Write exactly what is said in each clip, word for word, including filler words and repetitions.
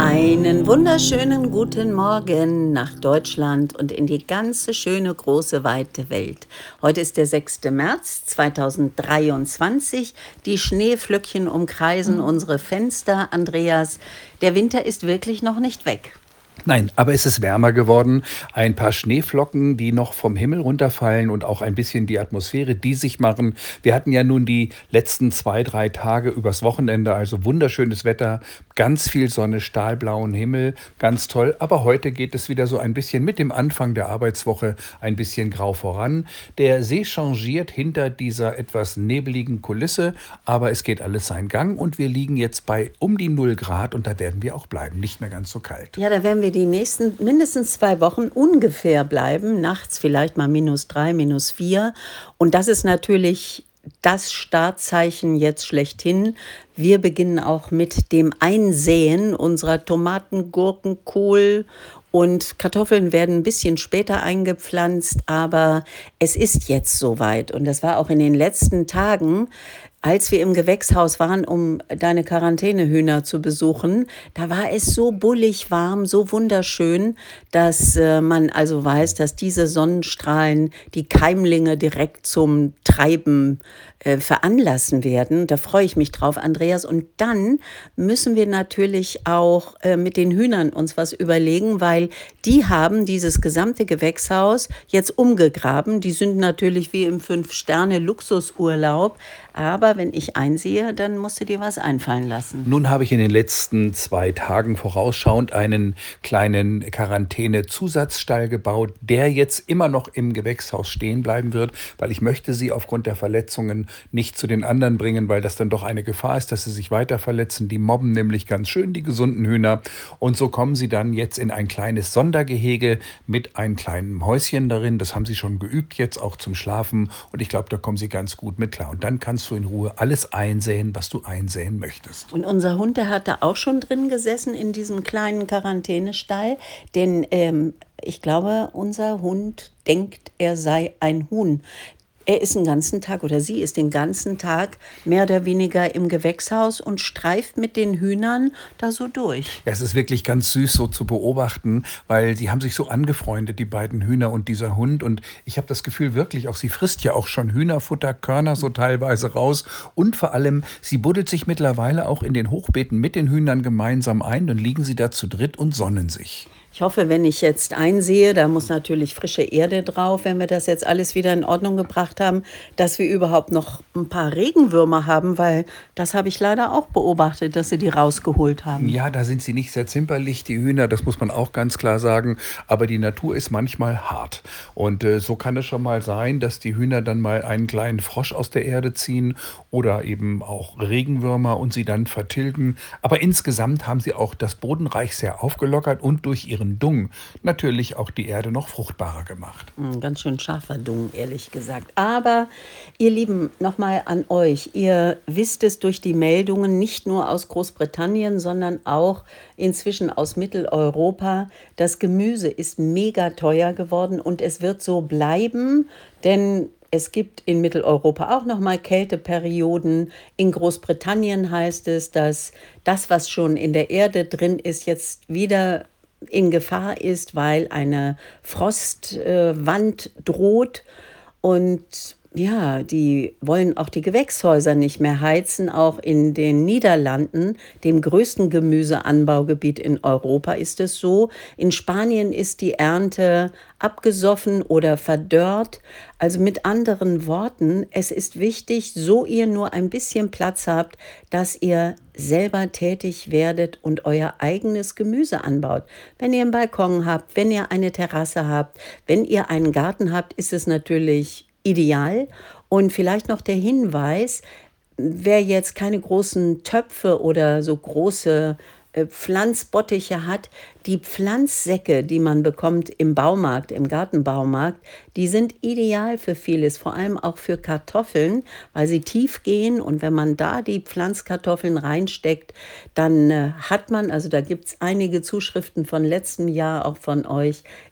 Einen wunderschönen guten Morgen nach Deutschland und in die ganze schöne, große, weite Welt. Heute ist der sechste März zweitausenddreiundzwanzig. Die Schneeflöckchen umkreisen unsere Fenster. Andreas, der Winter ist wirklich noch nicht weg. Nein, aber es ist wärmer geworden. Ein paar Schneeflocken, die noch vom Himmel runterfallen und auch ein bisschen die Atmosphäre, die sich machen. Wir hatten ja nun die letzten zwei, drei Tage übers Wochenende, also wunderschönes Wetter, ganz viel Sonne, stahlblauen Himmel, ganz toll. Aber heute geht es wieder so ein bisschen mit dem Anfang der Arbeitswoche ein bisschen grau voran. Der See changiert hinter dieser etwas nebeligen Kulisse, aber es geht alles seinen Gang und wir liegen jetzt bei um die null Grad und da werden wir auch bleiben, nicht mehr ganz so kalt. Ja, da werden wir die nächsten mindestens zwei Wochen ungefähr bleiben. Nachts vielleicht mal minus drei, minus vier. Und das ist natürlich das Startzeichen jetzt schlechthin. Wir beginnen auch mit dem Einsäen unserer Tomaten, Gurken, Kohl und Kartoffeln werden ein bisschen später eingepflanzt, aber es ist jetzt soweit. Und das war auch in den letzten Tagen, als wir im Gewächshaus waren, um deine Quarantänehühner zu besuchen. Da war es so bullig warm, so wunderschön, dass äh, man also weiß, dass diese Sonnenstrahlen die Keimlinge direkt zum Treiben äh, veranlassen werden. Da freue ich mich drauf, Andreas. Und dann müssen wir natürlich auch äh, mit den Hühnern uns was überlegen, weil die haben dieses gesamte Gewächshaus jetzt umgegraben. Die sind natürlich wie im Fünf-Sterne-Luxusurlaub. Aber wenn ich einsehe, dann musst du dir was einfallen lassen. Nun habe ich in den letzten zwei Tagen vorausschauend einen kleinen Quarantäne-Zusatzstall gebaut, der jetzt immer noch im Gewächshaus stehen bleiben wird, weil ich möchte sie aufgrund der Verletzungen nicht zu den anderen bringen, weil das dann doch eine Gefahr ist, dass sie sich weiter verletzen. Die mobben nämlich ganz schön die gesunden Hühner und so kommen sie dann jetzt in ein kleines Sondergehege mit einem kleinen Häuschen darin. Das haben sie schon geübt jetzt auch zum Schlafen und ich glaube, da kommen sie ganz gut mit klar. Und dann kannst du in Ruhe alles einsäen, was du einsäen möchtest. Und unser Hund, der hat da auch schon drin gesessen in diesem kleinen Quarantänestall, denn ähm, ich glaube, unser Hund denkt, er sei ein Huhn. Er ist den ganzen Tag oder sie ist den ganzen Tag mehr oder weniger im Gewächshaus und streift mit den Hühnern da so durch. Ja, es ist wirklich ganz süß so zu beobachten, weil die haben sich so angefreundet, die beiden Hühner und dieser Hund. Und ich habe das Gefühl wirklich auch, sie frisst ja auch schon Hühnerfutterkörner so teilweise raus. Und vor allem, sie buddelt sich mittlerweile auch in den Hochbeeten mit den Hühnern gemeinsam ein. Dann liegen sie da zu dritt und sonnen sich. Ich hoffe, wenn ich jetzt einsehe, da muss natürlich frische Erde drauf, wenn wir das jetzt alles wieder in Ordnung gebracht haben, dass wir überhaupt noch ein paar Regenwürmer haben, weil das habe ich leider auch beobachtet, dass sie die rausgeholt haben. Ja, da sind sie nicht sehr zimperlich, die Hühner, das muss man auch ganz klar sagen. Aber die Natur ist manchmal hart. Und äh, so kann es schon mal sein, dass die Hühner dann mal einen kleinen Frosch aus der Erde ziehen oder eben auch Regenwürmer und sie dann vertilgen. Aber insgesamt haben sie auch das Bodenreich sehr aufgelockert und durch ihren Dung natürlich auch die Erde noch fruchtbarer gemacht. Hm, ganz schön scharfer Dung, ehrlich gesagt. Aber ihr Lieben, nochmal an euch. Ihr wisst es durch die Meldungen nicht nur aus Großbritannien, sondern auch inzwischen aus Mitteleuropa. Das Gemüse ist mega teuer geworden und es wird so bleiben, denn es gibt in Mitteleuropa auch nochmal Kälteperioden. In Großbritannien heißt es, dass das, was schon in der Erde drin ist, jetzt wieder in Gefahr ist, weil eine Frostwand äh, droht. Und ja, die wollen auch die Gewächshäuser nicht mehr heizen. Auch in den Niederlanden, dem größten Gemüseanbaugebiet in Europa, ist es so. In Spanien ist die Ernte abgesoffen oder verdorrt. Also mit anderen Worten, es ist wichtig, so ihr nur ein bisschen Platz habt, dass ihr selber tätig werdet und euer eigenes Gemüse anbaut. Wenn ihr einen Balkon habt, wenn ihr eine Terrasse habt, wenn ihr einen Garten habt, ist es natürlich ideal. Und vielleicht noch der Hinweis, wer jetzt keine großen Töpfe oder so große äh, Pflanzbottiche hat, die Pflanzsäcke, die man bekommt im Baumarkt, im Gartenbaumarkt, die sind ideal für vieles, vor allem auch für Kartoffeln, weil sie tief gehen und wenn man da die Pflanzkartoffeln reinsteckt, dann äh, hat man, also da gibt es einige Zuschriften von letztem Jahr auch von euch,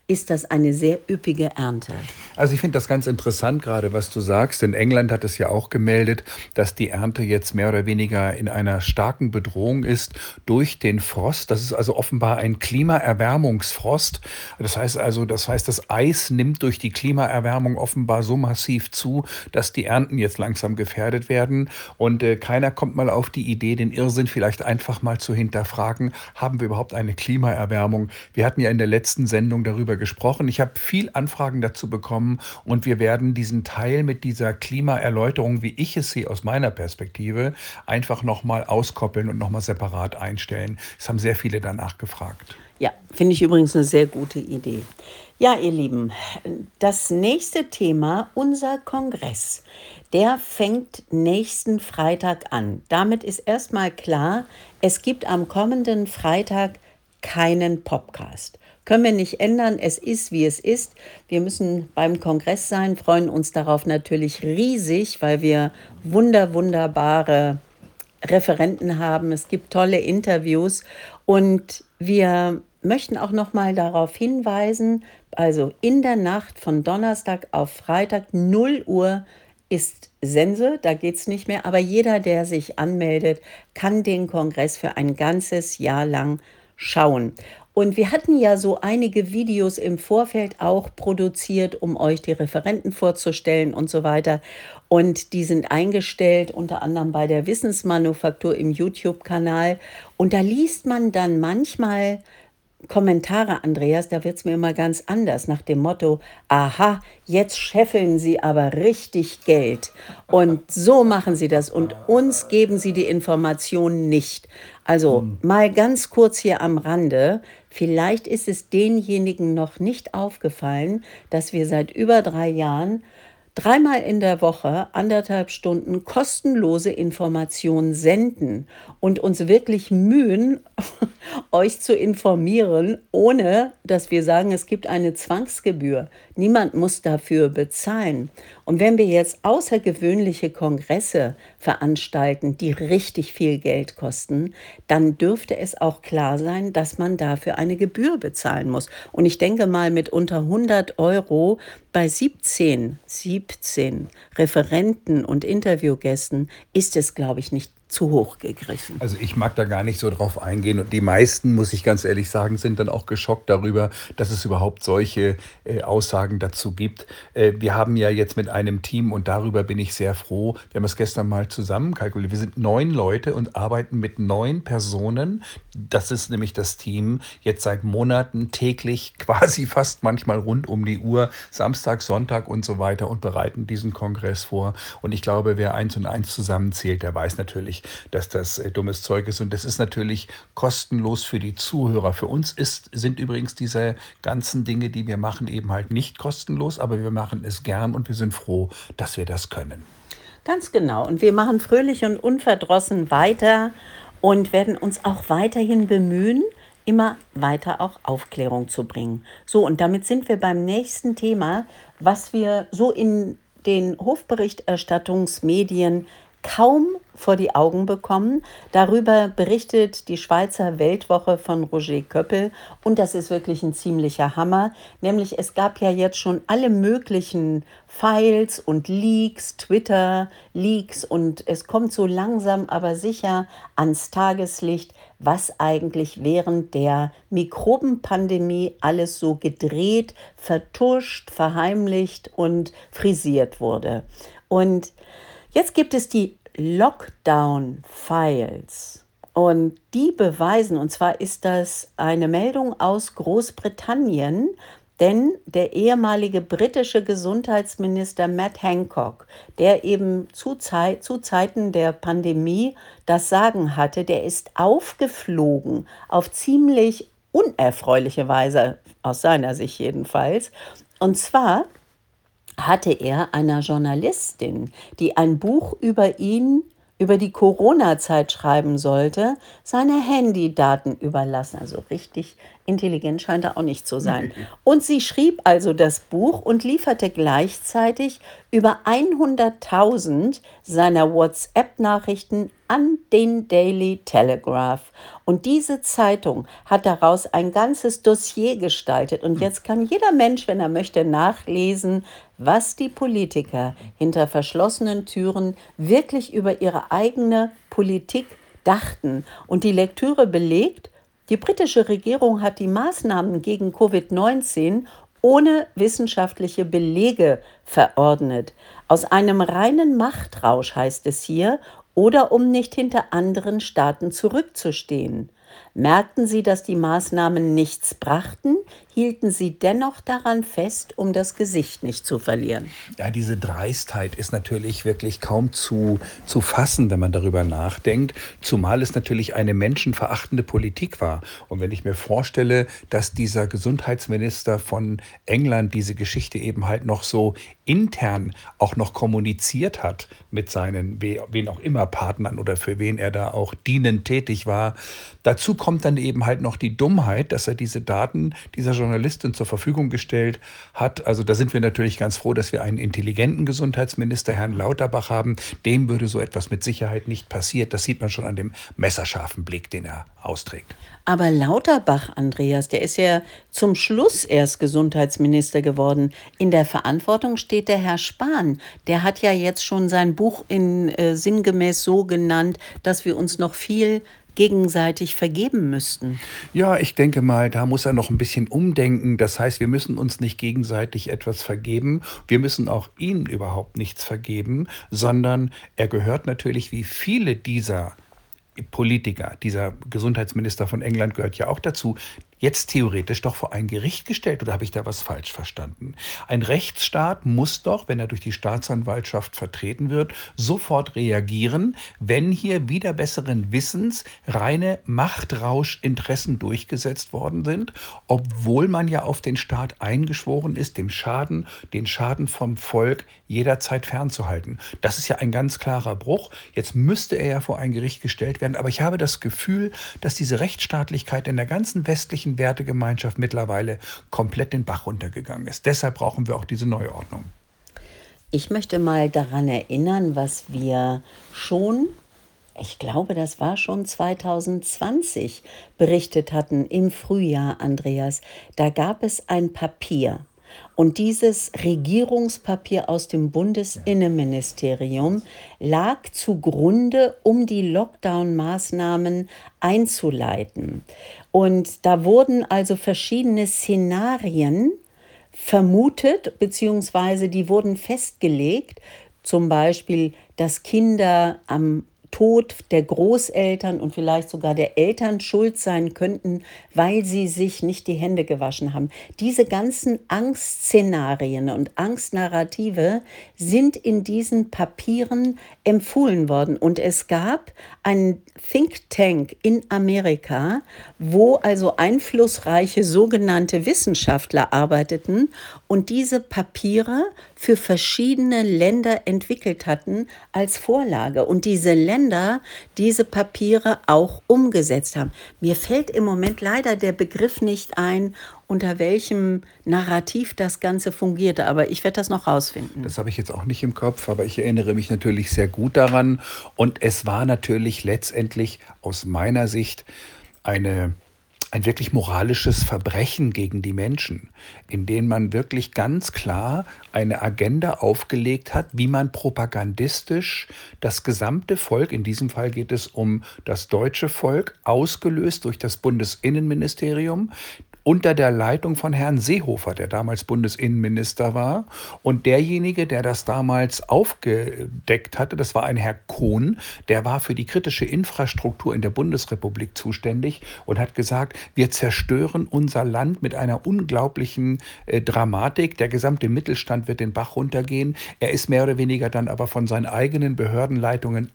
ist das eine sehr üppige Ernte. Also ich finde das ganz interessant gerade, was du sagst. In England hat es ja auch gemeldet, dass die Ernte jetzt mehr oder weniger in einer starken Bedrohung ist durch den Frost. Das ist also offenbar ein Klimaerwärmungsfrost. Das heißt also, das heißt, das Eis nimmt durch die Klimaerwärmung offenbar so massiv zu, dass die Ernten jetzt langsam gefährdet werden. Und äh, keiner kommt mal auf die Idee, den Irrsinn vielleicht einfach mal zu hinterfragen, haben wir überhaupt eine Klimaerwärmung? Wir hatten ja in der letzten Sendung darüber gesprochen. Ich habe viel Anfragen dazu bekommen und wir werden diesen Teil mit dieser Klimaerläuterung, wie ich es sehe aus meiner Perspektive, einfach nochmal auskoppeln und nochmal separat einstellen. Es haben sehr viele danach gefragt. Ja, finde ich übrigens eine sehr gute Idee. Ja, ihr Lieben, das nächste Thema, unser Kongress, der fängt nächsten Freitag an. Damit ist erstmal klar, es gibt am kommenden Freitag keinen Podcast. Können wir nicht ändern, es ist, wie es ist. Wir müssen beim Kongress sein, freuen uns darauf natürlich riesig, weil wir wunder, wunderbare Referenten haben. Es gibt tolle Interviews und wir möchten auch noch mal darauf hinweisen, also in der Nacht von Donnerstag auf Freitag null Uhr ist Sense, da geht es nicht mehr, aber jeder, der sich anmeldet, kann den Kongress für ein ganzes Jahr lang schauen. Und wir hatten ja so einige Videos im Vorfeld auch produziert, um euch die Referenten vorzustellen und so weiter. Und die sind eingestellt, unter anderem bei der Wissensmanufaktur im YouTube-Kanal. Und da liest man dann manchmal Kommentare, Andreas, da wird es mir immer ganz anders, nach dem Motto, aha, jetzt scheffeln Sie aber richtig Geld. Und so machen Sie das und uns geben Sie die Informationen nicht. Also mal ganz kurz hier am Rande, vielleicht ist es denjenigen noch nicht aufgefallen, dass wir seit über drei Jahren dreimal in der Woche anderthalb Stunden kostenlose Informationen senden und uns wirklich mühen, euch zu informieren, ohne dass wir sagen, es gibt eine Zwangsgebühr. Niemand muss dafür bezahlen. Und wenn wir jetzt außergewöhnliche Kongresse veranstalten, die richtig viel Geld kosten, dann dürfte es auch klar sein, dass man dafür eine Gebühr bezahlen muss. Und ich denke mal, mit unter hundert Euro bei siebzehn, siebzehn Referenten und Interviewgästen ist es, glaube ich, nicht zu hoch gegriffen. Also ich mag da gar nicht so drauf eingehen und die meisten, muss ich ganz ehrlich sagen, sind dann auch geschockt darüber, dass es überhaupt solche äh, Aussagen dazu gibt. Äh, wir haben ja jetzt mit einem Team und darüber bin ich sehr froh. Wir haben es gestern mal zusammen kalkuliert. Wir sind neun Leute und arbeiten mit neun Personen. Das ist nämlich das Team jetzt seit Monaten täglich, quasi fast manchmal rund um die Uhr, Samstag, Sonntag und so weiter und bereiten diesen Kongress vor. Und ich glaube, wer eins und eins zusammenzählt, der weiß natürlich, dass das äh, dummes Zeug ist. Und das ist natürlich kostenlos für die Zuhörer. Für uns ist, sind übrigens diese ganzen Dinge, die wir machen, eben halt nicht kostenlos, aber wir machen es gern und wir sind froh, dass wir das können. Ganz genau. Und wir machen fröhlich und unverdrossen weiter und werden uns auch weiterhin bemühen, immer weiter auch Aufklärung zu bringen. So, und damit sind wir beim nächsten Thema, was wir so in den Hofberichterstattungsmedien kaum vor die Augen bekommen. Darüber berichtet die Schweizer Weltwoche von Roger Köppel und das ist wirklich ein ziemlicher Hammer. Nämlich es gab ja jetzt schon alle möglichen Files und Leaks, Twitter-Leaks und es kommt so langsam aber sicher ans Tageslicht, was eigentlich während der Mikrobenpandemie alles so gedreht, vertuscht, verheimlicht und frisiert wurde. Und jetzt gibt es die Lockdown-Files und die beweisen, und zwar ist das eine Meldung aus Großbritannien, denn der ehemalige britische Gesundheitsminister Matt Hancock, der eben zu, Zeit, zu Zeiten der Pandemie das Sagen hatte, der ist aufgeflogen auf ziemlich unerfreuliche Weise, aus seiner Sicht jedenfalls, und zwar hatte er einer Journalistin, die ein Buch über ihn über die Corona-Zeit schreiben sollte, seine Handydaten überlassen. Also richtig intelligent scheint er auch nicht zu sein. Ne. Und sie schrieb also das Buch und lieferte gleichzeitig über hunderttausend seiner WhatsApp-Nachrichten an den Daily Telegraph. Und diese Zeitung hat daraus ein ganzes Dossier gestaltet. Und jetzt kann jeder Mensch, wenn er möchte, nachlesen, was die Politiker hinter verschlossenen Türen wirklich über ihre eigene Politik dachten. Und die Lektüre belegt, die britische Regierung hat die Maßnahmen gegen Covid neunzehn ohne wissenschaftliche Belege verordnet. Aus einem reinen Machtrausch heißt es hier, oder um nicht hinter anderen Staaten zurückzustehen. Merkten sie, dass die Maßnahmen nichts brachten, hielten sie dennoch daran fest, um das Gesicht nicht zu verlieren. Ja, diese Dreistheit ist natürlich wirklich kaum zu, zu fassen, wenn man darüber nachdenkt, zumal es natürlich eine menschenverachtende Politik war. Und wenn ich mir vorstelle, dass dieser Gesundheitsminister von England diese Geschichte eben halt noch so intern auch noch kommuniziert hat mit seinen, we- wen auch immer, Partnern oder für wen er da auch dienend tätig war. Dazu kommt dann eben halt noch die Dummheit, dass er diese Daten dieser Journalistin zur Verfügung gestellt hat. Also da sind wir natürlich ganz froh, dass wir einen intelligenten Gesundheitsminister, Herrn Lauterbach, haben. Dem würde so etwas mit Sicherheit nicht passieren. Das sieht man schon an dem messerscharfen Blick, den er austrägt. Aber Lauterbach, Andreas, der ist ja zum Schluss erst Gesundheitsminister geworden. In der Verantwortung steht der Herr Spahn. Der hat ja jetzt schon sein Buch in äh, sinngemäß so genannt, dass wir uns noch viel gegenseitig vergeben müssten. Ja, ich denke mal, da muss er noch ein bisschen umdenken. Das heißt, wir müssen uns nicht gegenseitig etwas vergeben. Wir müssen auch ihm überhaupt nichts vergeben, sondern er gehört natürlich wie viele dieser Politiker, dieser Gesundheitsminister von England gehört ja auch dazu, jetzt theoretisch doch vor ein Gericht gestellt, oder habe ich da was falsch verstanden? Ein Rechtsstaat muss doch, wenn er durch die Staatsanwaltschaft vertreten wird, sofort reagieren, wenn hier wider besseren Wissens reine Machtrauschinteressen durchgesetzt worden sind, obwohl man ja auf den Staat eingeschworen ist, dem Schaden, den Schaden vom Volk jederzeit fernzuhalten. Das ist ja ein ganz klarer Bruch. Jetzt müsste er ja vor ein Gericht gestellt werden, aber ich habe das Gefühl, dass diese Rechtsstaatlichkeit in der ganzen westlichen Wertegemeinschaft mittlerweile komplett den Bach runtergegangen ist. Deshalb brauchen wir auch diese Neuordnung. Ich möchte mal daran erinnern, was wir schon, ich glaube, das war schon zwanzig zwanzig, berichtet hatten im Frühjahr, Andreas. Da gab es ein Papier. Und dieses Regierungspapier aus dem Bundesinnenministerium lag zugrunde, um die Lockdown-Maßnahmen einzuleiten. Und da wurden also verschiedene Szenarien vermutet, beziehungsweise die wurden festgelegt, zum Beispiel, dass Kinder am Tod der Großeltern und vielleicht sogar der Eltern schuld sein könnten, weil sie sich nicht die Hände gewaschen haben. Diese ganzen Angstszenarien und Angstnarrative sind in diesen Papieren empfohlen worden. Und es gab einen Think Tank in Amerika, wo also einflussreiche sogenannte Wissenschaftler arbeiteten und diese Papiere für verschiedene Länder entwickelt hatten als Vorlage. Und diese Länder diese Papiere auch umgesetzt haben. Mir fällt im Moment leider der Begriff nicht ein, unter welchem Narrativ das Ganze fungierte, aber ich werde das noch rausfinden. Das habe ich jetzt auch nicht im Kopf, aber ich erinnere mich natürlich sehr gut daran. Und es war natürlich letztendlich aus meiner Sicht eine, ein wirklich moralisches Verbrechen gegen die Menschen, in dem man wirklich ganz klar eine Agenda aufgelegt hat, wie man propagandistisch das gesamte Volk, in diesem Fall geht es um das deutsche Volk, ausgelöst durch das Bundesinnenministerium, unter der Leitung von Herrn Seehofer, der damals Bundesinnenminister war. Und derjenige, der das damals aufgedeckt hatte, das war ein Herr Kohn, der war für die kritische Infrastruktur in der Bundesrepublik zuständig und hat gesagt, wir zerstören unser Land mit einer unglaublichen äh, Dramatik. Der gesamte Mittelstand wird den Bach runtergehen. Er ist mehr oder weniger dann aber von seinen eigenen Behördenleitungen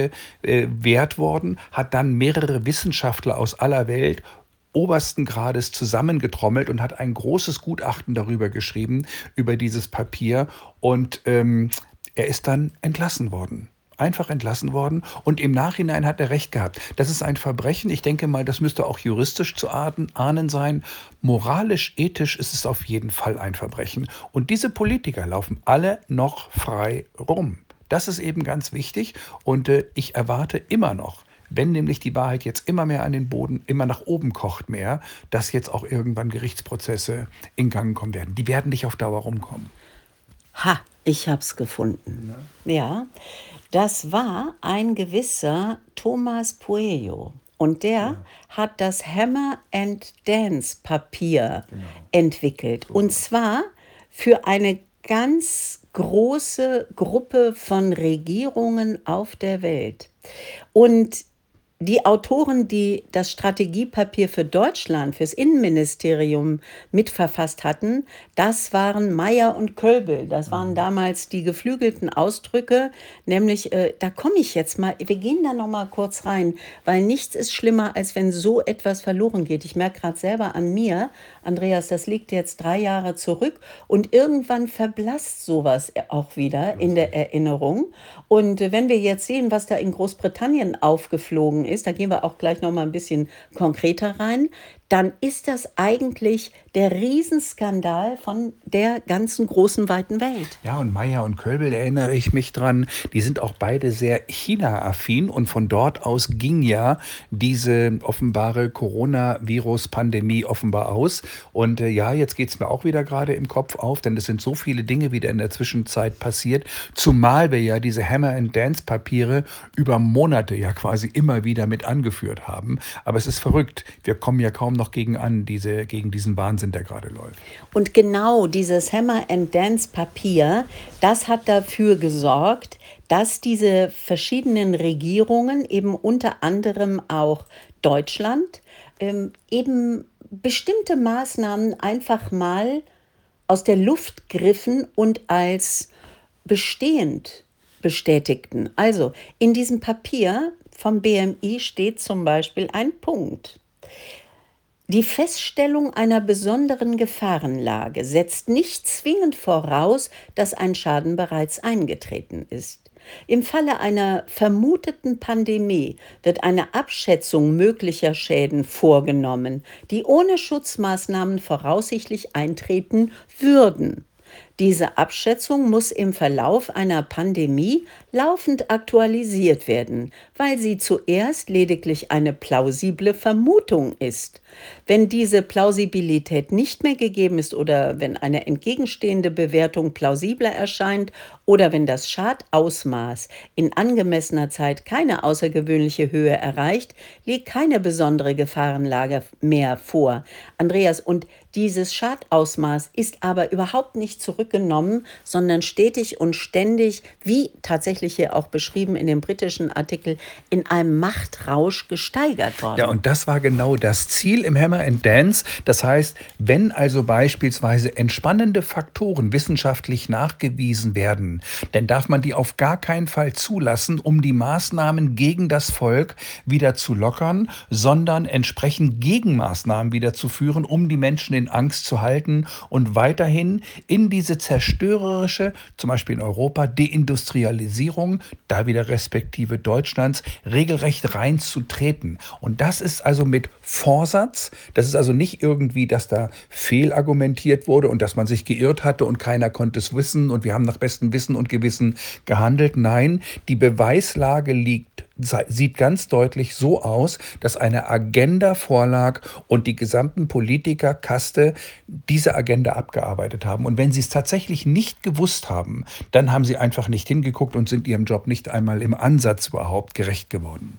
abgewehrt worden, hat dann mehrere Wissenschaftler aus aller Welt obersten Grades zusammengetrommelt und hat ein großes Gutachten darüber geschrieben, über dieses Papier. Und ähm, er ist dann entlassen worden. einfach entlassen worden und im Nachhinein hat er recht gehabt. Das ist ein Verbrechen. Ich denke mal, das müsste auch juristisch zu ahnden- ahnen sein. Moralisch, ethisch ist es auf jeden Fall ein Verbrechen. Und diese Politiker laufen alle noch frei rum. Das ist eben ganz wichtig und äh, ich erwarte immer noch, wenn nämlich die Wahrheit jetzt immer mehr an den Boden, immer nach oben kocht mehr, dass jetzt auch irgendwann Gerichtsprozesse in Gang kommen werden. Die werden nicht auf Dauer rumkommen. Ha, ich hab's gefunden. Ja, das war ein gewisser Thomas Pueyo. Und der hat das Hammer and Dance Papier entwickelt. Und zwar für eine ganz große Gruppe von Regierungen auf der Welt. Und die Autoren, die das Strategiepapier für Deutschland, fürs Innenministerium mitverfasst hatten, das waren Meyer und Kölbel. Das waren damals die geflügelten Ausdrücke, nämlich, äh, da komme ich jetzt mal, wir gehen da noch mal kurz rein, weil nichts ist schlimmer, als wenn so etwas verloren geht. Ich merke gerade selber an mir, Andreas, das liegt jetzt drei Jahre zurück und irgendwann verblasst sowas auch wieder in der Erinnerung. Und äh, wenn wir jetzt sehen, was da in Großbritannien aufgeflogen ist, da gehen wir auch gleich noch mal ein bisschen konkreter rein, dann ist das eigentlich der Riesenskandal von der ganzen großen, weiten Welt. Ja, und Meyer und Kölbel erinnere ich mich dran, die sind auch beide sehr China-affin und von dort aus ging ja diese offenbare Coronavirus-Pandemie offenbar aus. Und äh, ja, jetzt geht es mir auch wieder gerade im Kopf auf, denn es sind so viele Dinge wieder in der Zwischenzeit passiert, zumal wir ja diese Hammer-and-Dance-Papiere über Monate ja quasi immer wieder mit angeführt haben. Aber es ist verrückt, wir kommen ja kaum noch gegen an, diese, gegen diesen Wahnsinn, der gerade läuft. Und genau dieses Hammer and Dance Papier, das hat dafür gesorgt, dass diese verschiedenen Regierungen, eben unter anderem auch Deutschland, ähm, eben bestimmte Maßnahmen einfach mal aus der Luft griffen und als bestehend bestätigten. Also in diesem Papier vom B M I steht zum Beispiel ein Punkt. Die Feststellung einer besonderen Gefahrenlage setzt nicht zwingend voraus, dass ein Schaden bereits eingetreten ist. Im Falle einer vermuteten Pandemie wird eine Abschätzung möglicher Schäden vorgenommen, die ohne Schutzmaßnahmen voraussichtlich eintreten würden. Diese Abschätzung muss im Verlauf einer Pandemie laufend aktualisiert werden, weil sie zuerst lediglich eine plausible Vermutung ist. Wenn diese Plausibilität nicht mehr gegeben ist oder wenn eine entgegenstehende Bewertung plausibler erscheint oder wenn das Schadausmaß in angemessener Zeit keine außergewöhnliche Höhe erreicht, liegt keine besondere Gefahrenlage mehr vor. Andreas, und dieses Schadausmaß ist aber überhaupt nicht zurückgenommen, sondern stetig und ständig, wie tatsächlich hier auch beschrieben in dem britischen Artikel, in einem Machtrausch gesteigert worden. Ja, und das war genau das Ziel im Hammer and Dance. Das heißt, wenn also beispielsweise entspannende Faktoren wissenschaftlich nachgewiesen werden, dann darf man die auf gar keinen Fall zulassen, um die Maßnahmen gegen das Volk wieder zu lockern, sondern entsprechend Gegenmaßnahmen wieder zu führen, um die Menschen in Angst zu halten und weiterhin in diese zerstörerische, zum Beispiel in Europa, Deindustrialisierung, da wieder respektive Deutschlands, regelrecht reinzutreten. Und das ist also mit Vorsatz, das ist also nicht irgendwie, dass da fehlargumentiert wurde und dass man sich geirrt hatte und keiner konnte es wissen und wir haben nach bestem Wissen und Gewissen gehandelt. Nein, die Beweislage liegt, sieht ganz deutlich so aus, dass eine Agenda vorlag und die gesamten Politikerkaste diese Agenda abgearbeitet haben. Und wenn sie es tatsächlich nicht gewusst haben, dann haben sie einfach nicht hingeguckt und sind ihrem Job nicht einmal im Ansatz überhaupt gerecht geworden.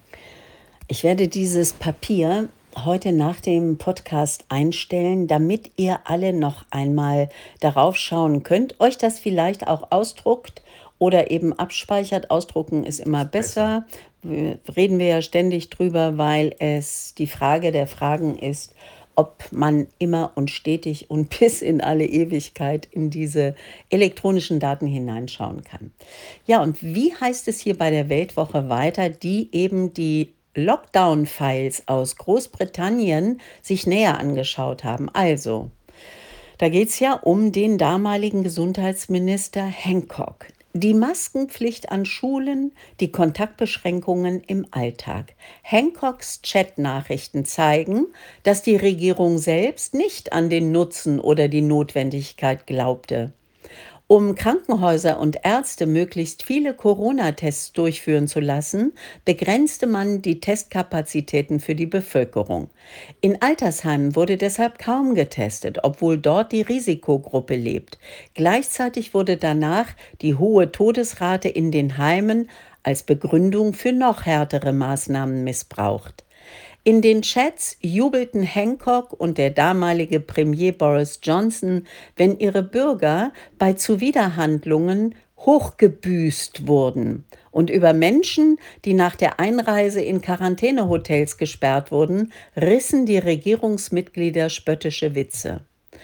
Ich werde dieses Papier heute nach dem Podcast einstellen, damit ihr alle noch einmal darauf schauen könnt, euch das vielleicht auch ausdruckt oder eben abspeichert. Ausdrucken ist immer besser. besser. Reden wir ja ständig drüber, weil es die Frage der Fragen ist, ob man immer und stetig und bis in alle Ewigkeit in diese elektronischen Daten hineinschauen kann. Ja, und wie heißt es hier bei der Weltwoche weiter, die eben die Lockdown-Files aus Großbritannien sich näher angeschaut haben? Also, da geht es ja um den damaligen Gesundheitsminister Hancock. Die Maskenpflicht an Schulen, die Kontaktbeschränkungen im Alltag. Hancocks Chatnachrichten zeigen, dass die Regierung selbst nicht an den Nutzen oder die Notwendigkeit glaubte. Um Krankenhäuser und Ärzte möglichst viele Corona-Tests durchführen zu lassen, begrenzte man die Testkapazitäten für die Bevölkerung. In Altersheimen wurde deshalb kaum getestet, obwohl dort die Risikogruppe lebt. Gleichzeitig wurde danach die hohe Todesrate in den Heimen als Begründung für noch härtere Maßnahmen missbraucht. In den Chats jubelten Hancock und der damalige Premier Boris Johnson, wenn ihre Bürger bei Zuwiderhandlungen hochgebüßt wurden. Und über Menschen, die nach der Einreise in Quarantänehotels gesperrt wurden, rissen die Regierungsmitglieder spöttische Witze.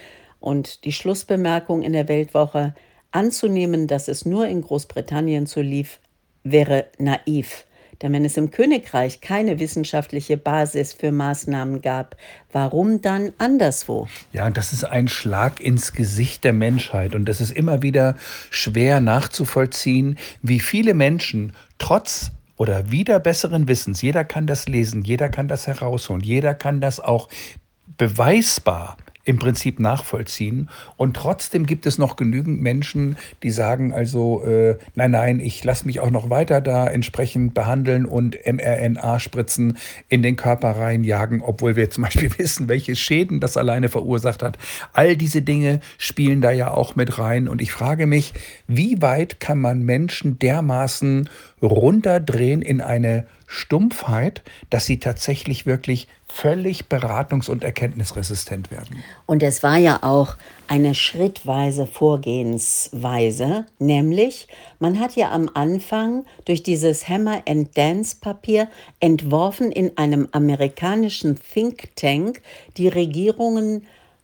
Und die Schlussbemerkung in der Weltwoche: Anzunehmen, dass es nur in Großbritannien so lief, wäre naiv. Denn wenn es im Königreich keine wissenschaftliche Basis für Maßnahmen gab, warum dann anderswo? Ja, und das ist ein Schlag ins Gesicht der Menschheit. Und das ist immer wieder schwer nachzuvollziehen, wie viele Menschen trotz oder wider besseren Wissens, jeder kann das lesen, jeder kann das herausholen, jeder kann das auch beweisbar im Prinzip nachvollziehen. Und trotzdem gibt es noch genügend Menschen, die sagen also, äh, nein, nein, ich lasse mich auch noch weiter da entsprechend behandeln und mRNA-Spritzen in den Körper reinjagen, obwohl wir zum Beispiel wissen, welche Schäden das alleine verursacht hat. All diese Dinge spielen da ja auch mit rein. Und ich frage mich, wie weit kann man Menschen dermaßen runterdrehen in eine Stumpfheit, dass sie tatsächlich wirklich völlig beratungs- und erkenntnisresistent werden. Und es war ja auch eine schrittweise Vorgehensweise, nämlich man hat ja am Anfang durch dieses Hammer-and-Dance-Papier entworfen in einem amerikanischen Think Tank die Regierungen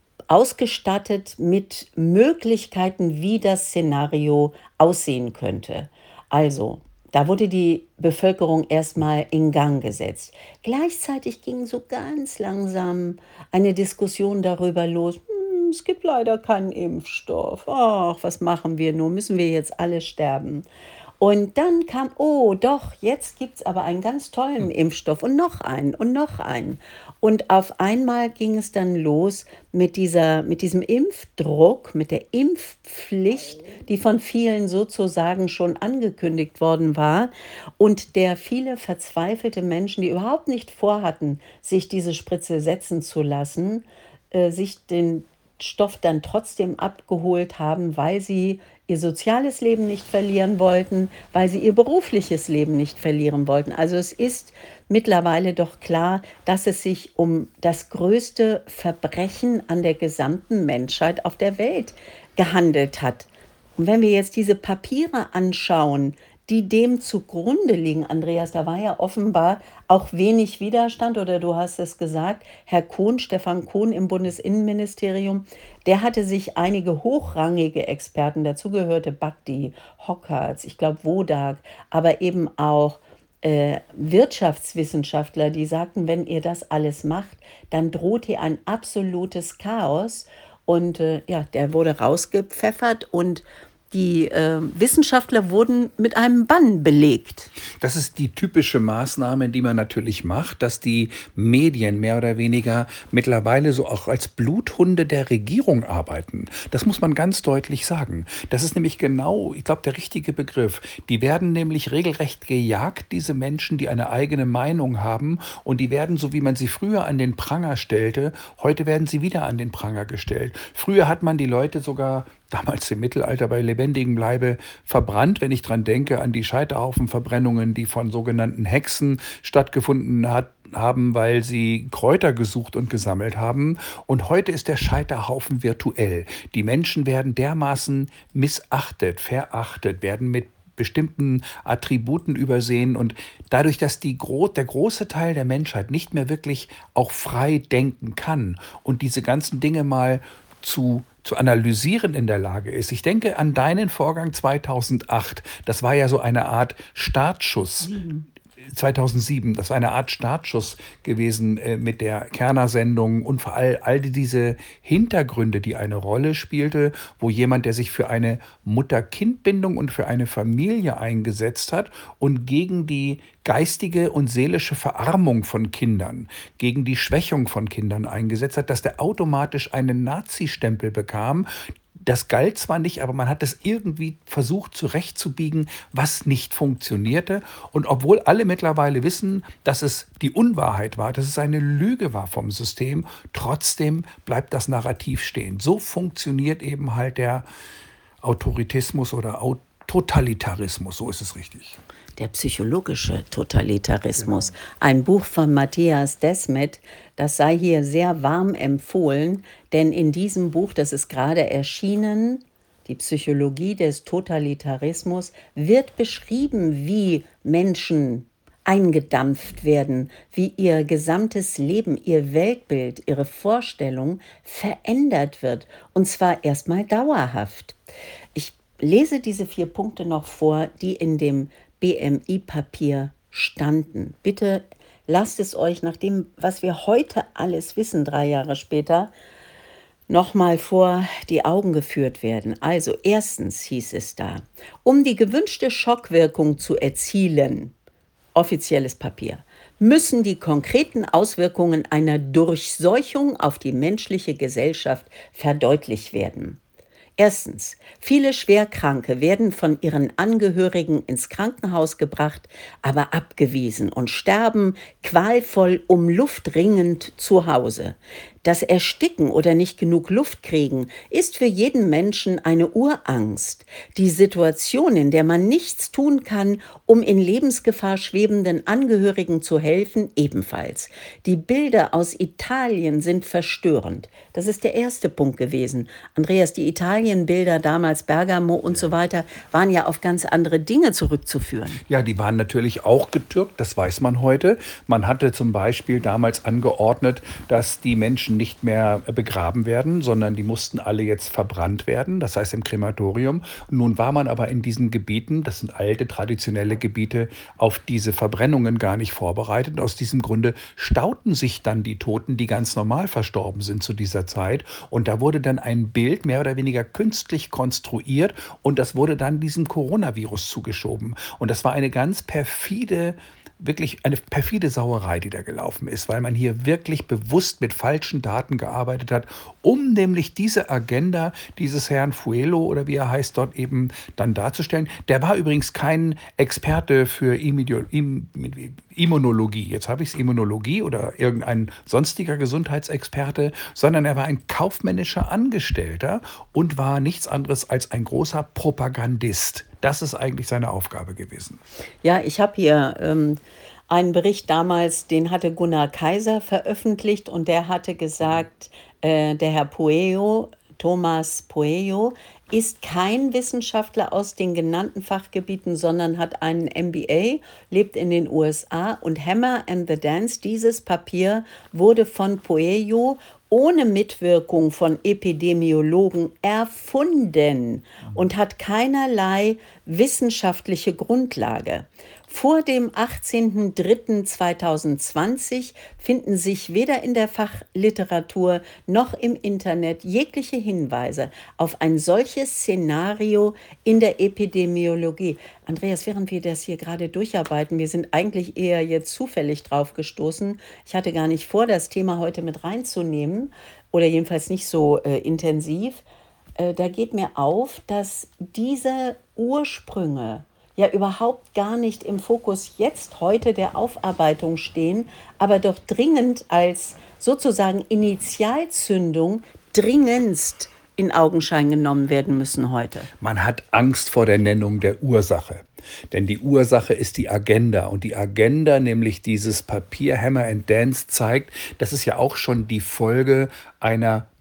ausgestattet mit Möglichkeiten, wie das Szenario aussehen könnte. Also, da wurde die Bevölkerung erstmal in Gang gesetzt. Gleichzeitig ging so ganz langsam eine Diskussion darüber los: „Hm, es gibt leider keinen Impfstoff. Ach, was machen wir nur? Müssen wir jetzt alle sterben?“ Und dann kam: „Oh doch, jetzt gibt's aber einen ganz tollen Impfstoff und noch einen und noch einen.“ Und auf einmal ging es dann los mit dieser mit diesem Impfdruck, mit der Impfpflicht, die von vielen sozusagen schon angekündigt worden war und der viele verzweifelte Menschen, die überhaupt nicht vorhatten, sich diese Spritze setzen zu lassen, äh, sich den Stoff dann trotzdem abgeholt haben, weil sie ihr soziales Leben nicht verlieren wollten, weil sie ihr berufliches Leben nicht verlieren wollten. Also es ist mittlerweile doch klar, dass es sich um das größte Verbrechen an der gesamten Menschheit auf der Welt gehandelt hat. Und wenn wir jetzt diese Papiere anschauen, die dem zugrunde liegen, Andreas, da war ja offenbar auch wenig Widerstand, oder du hast es gesagt, Herr Kohn, Stefan Kohn im Bundesinnenministerium, der hatte sich einige hochrangige Experten, dazu gehörte Bhakdi, Hockertz, ich glaube Wodak, aber eben auch äh, Wirtschaftswissenschaftler, die sagten, wenn ihr das alles macht, dann droht hier ein absolutes Chaos. Und äh, ja, der wurde rausgepfeffert und die äh, Wissenschaftler wurden mit einem Bann belegt. Das ist die typische Maßnahme, die man natürlich macht, dass die Medien mehr oder weniger mittlerweile so auch als Bluthunde der Regierung arbeiten. Das muss man ganz deutlich sagen. Das ist nämlich genau, ich glaube, der richtige Begriff. Die werden nämlich regelrecht gejagt, diese Menschen, die eine eigene Meinung haben. Und die werden, so wie man sie früher an den Pranger stellte, heute werden sie wieder an den Pranger gestellt. Früher hat man die Leute sogar, damals im Mittelalter bei lebendigem Leibe, verbrannt, wenn ich dran denke, an die Scheiterhaufenverbrennungen, die von sogenannten Hexen stattgefunden hat, haben, weil sie Kräuter gesucht und gesammelt haben. Und heute ist der Scheiterhaufen virtuell. Die Menschen werden dermaßen missachtet, verachtet, werden mit bestimmten Attributen übersehen, und dadurch, dass die gro- der große Teil der Menschheit nicht mehr wirklich auch frei denken kann und diese ganzen Dinge mal zu zu analysieren in der Lage ist. Ich denke an deinen Vorgang zweitausendacht. Das war ja so eine Art Startschuss zweitausendsieben, das war eine Art Startschuss gewesen äh, mit der Kerner-Sendung und vor allem all die- diese Hintergründe, die eine Rolle spielte, wo jemand, der sich für eine Mutter-Kind-Bindung und für eine Familie eingesetzt hat und gegen die geistige und seelische Verarmung von Kindern, gegen die Schwächung von Kindern eingesetzt hat, dass der automatisch einen Nazi-Stempel bekam. Das galt zwar nicht, aber man hat es irgendwie versucht zurechtzubiegen, was nicht funktionierte. Und obwohl alle mittlerweile wissen, dass es die Unwahrheit war, dass es eine Lüge war vom System, trotzdem bleibt das Narrativ stehen. So funktioniert eben halt der Autoritismus oder Au- Totalitarismus, so ist es richtig. Der psychologische Totalitarismus. Ein Buch von Matthias Desmet, das sei hier sehr warm empfohlen, denn in diesem Buch, das ist gerade erschienen, die Psychologie des Totalitarismus, wird beschrieben, wie Menschen eingedampft werden, wie ihr gesamtes Leben, ihr Weltbild, ihre Vorstellung verändert wird, und zwar erstmal dauerhaft. Ich lese diese vier Punkte noch vor, die in dem B M I-Papier standen. Bitte lasst es euch nach dem, was wir heute alles wissen, drei Jahre später, nochmal vor die Augen geführt werden. Also erstens hieß es da, um die gewünschte Schockwirkung zu erzielen, offizielles Papier, müssen die konkreten Auswirkungen einer Durchseuchung auf die menschliche Gesellschaft verdeutlicht werden. Erstens, viele Schwerkranke werden von ihren Angehörigen ins Krankenhaus gebracht, aber abgewiesen und sterben qualvoll um Luft ringend zu Hause. Das Ersticken oder nicht genug Luft kriegen ist für jeden Menschen eine Urangst. Die Situation, in der man nichts tun kann, um in Lebensgefahr schwebenden Angehörigen zu helfen, ebenfalls. Die Bilder aus Italien sind verstörend. Das ist der erste Punkt gewesen. Andreas, die Italienbilder damals, Bergamo und so weiter, waren ja auf ganz andere Dinge zurückzuführen. Ja, die waren natürlich auch getürkt, das weiß man heute. Man hatte zum Beispiel damals angeordnet, dass die Menschen nicht mehr begraben werden, sondern die mussten alle jetzt verbrannt werden, das heißt im Krematorium. Nun war man aber in diesen Gebieten, das sind alte, traditionelle Gebiete, auf diese Verbrennungen gar nicht vorbereitet. Aus diesem Grunde stauten sich dann die Toten, die ganz normal verstorben sind zu dieser Zeit. Und da wurde dann ein Bild mehr oder weniger künstlich konstruiert und das wurde dann diesem Coronavirus zugeschoben. Und das war eine ganz perfide wirklich eine perfide Sauerei, die da gelaufen ist, weil man hier wirklich bewusst mit falschen Daten gearbeitet hat, um nämlich diese Agenda dieses Herrn Fuelo oder wie er heißt dort eben dann darzustellen. Der war übrigens kein Experte für Immuno- Im- Immunologie, jetzt habe ich es Immunologie oder irgendein sonstiger Gesundheitsexperte, sondern er war ein kaufmännischer Angestellter und war nichts anderes als ein großer Propagandist. Das ist eigentlich seine Aufgabe gewesen. Ja, ich habe hier ähm, einen Bericht damals, den hatte Gunnar Kaiser veröffentlicht und der hatte gesagt, äh, der Herr Pueyo, Thomas Pueyo, ist kein Wissenschaftler aus den genannten Fachgebieten, sondern hat einen M B A, lebt in den U S A und Hammer and the Dance, dieses Papier wurde von Pueyo ohne Mitwirkung von Epidemiologen erfunden und hat keinerlei wissenschaftliche Grundlage. Vor dem achtzehnten dritten zweitausendzwanzig finden sich weder in der Fachliteratur noch im Internet jegliche Hinweise auf ein solches Szenario in der Epidemiologie. Andreas, während wir das hier gerade durcharbeiten, wir sind eigentlich eher jetzt zufällig drauf gestoßen. Ich hatte gar nicht vor, das Thema heute mit reinzunehmen oder jedenfalls nicht so äh, intensiv. Äh, da geht mir auf, dass diese Ursprünge ja überhaupt gar nicht im Fokus jetzt heute der Aufarbeitung stehen, aber doch dringend als sozusagen Initialzündung dringendst in Augenschein genommen werden müssen heute. Man hat Angst vor der Nennung der Ursache. Denn die Ursache ist die Agenda. Und die Agenda, nämlich dieses Papier Hammer and Dance, zeigt, das ist ja auch schon die Folge einer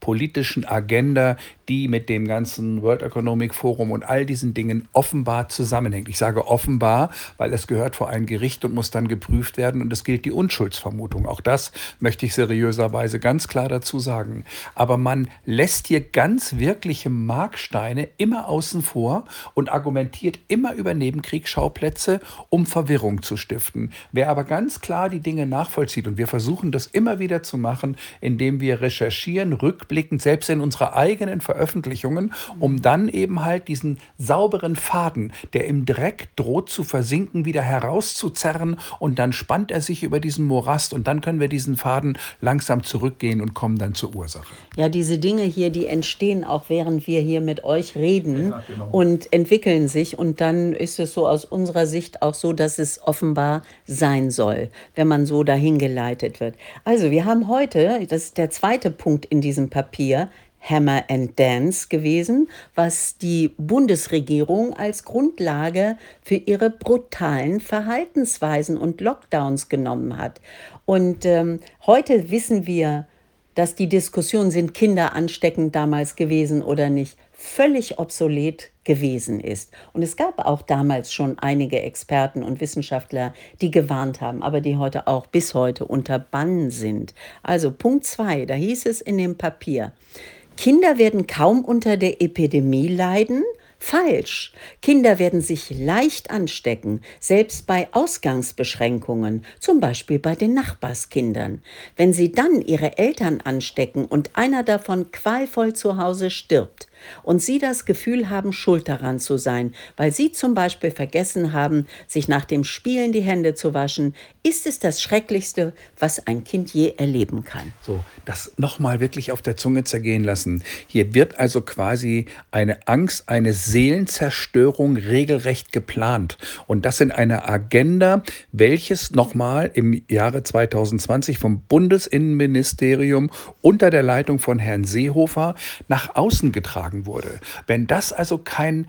politischen Agenda, die mit dem ganzen World Economic Forum und all diesen Dingen offenbar zusammenhängt. Ich sage offenbar, weil es gehört vor ein Gericht und muss dann geprüft werden und es gilt die Unschuldsvermutung. Auch das möchte ich seriöserweise ganz klar dazu sagen. Aber man lässt hier ganz wirkliche Marksteine immer außen vor und argumentiert immer über Nebenkriegsschauplätze, um Verwirrung zu stiften. Wer aber ganz klar die Dinge nachvollzieht, und wir versuchen das immer wieder zu machen, indem wir recherchieren, rückblickend, selbst in unserer eigenen Veröffentlichungen, um dann eben halt diesen sauberen Faden, der im Dreck droht zu versinken, wieder herauszuzerren, und dann spannt er sich über diesen Morast und dann können wir diesen Faden langsam zurückgehen und kommen dann zur Ursache. Ja, diese Dinge hier, die entstehen auch, während wir hier mit euch reden Ja, genau. und entwickeln sich. Und dann ist es so aus unserer Sicht auch so, dass es offenbar sein soll, wenn man so dahin geleitet wird. Also wir haben heute, das ist der zweite Punkt in diesem Papier, Hammer and Dance gewesen, was die Bundesregierung als Grundlage für ihre brutalen Verhaltensweisen und Lockdowns genommen hat. Und ähm, heute wissen wir, dass die Diskussion, sind Kinder ansteckend damals gewesen oder nicht, völlig obsolet gewesen ist. Und es gab auch damals schon einige Experten und Wissenschaftler, die gewarnt haben, aber die heute auch bis heute unter Bann sind. Also Punkt zwei, da hieß es in dem Papier: Kinder werden kaum unter der Epidemie leiden. Falsch. Kinder werden sich leicht anstecken, selbst bei Ausgangsbeschränkungen, zum Beispiel bei den Nachbarskindern. Wenn sie dann ihre Eltern anstecken und einer davon qualvoll zu Hause stirbt und sie das Gefühl haben, schuld daran zu sein, weil sie zum Beispiel vergessen haben, sich nach dem Spielen die Hände zu waschen, ist es das Schrecklichste, was ein Kind je erleben kann. So, das nochmal wirklich auf der Zunge zergehen lassen. Hier wird also quasi eine Angst, eine Seelenzerstörung regelrecht geplant. Und das in einer Agenda, welches nochmal im Jahre zwanzig zwanzig vom Bundesinnenministerium unter der Leitung von Herrn Seehofer nach außen getragen wurde. Wenn das also kein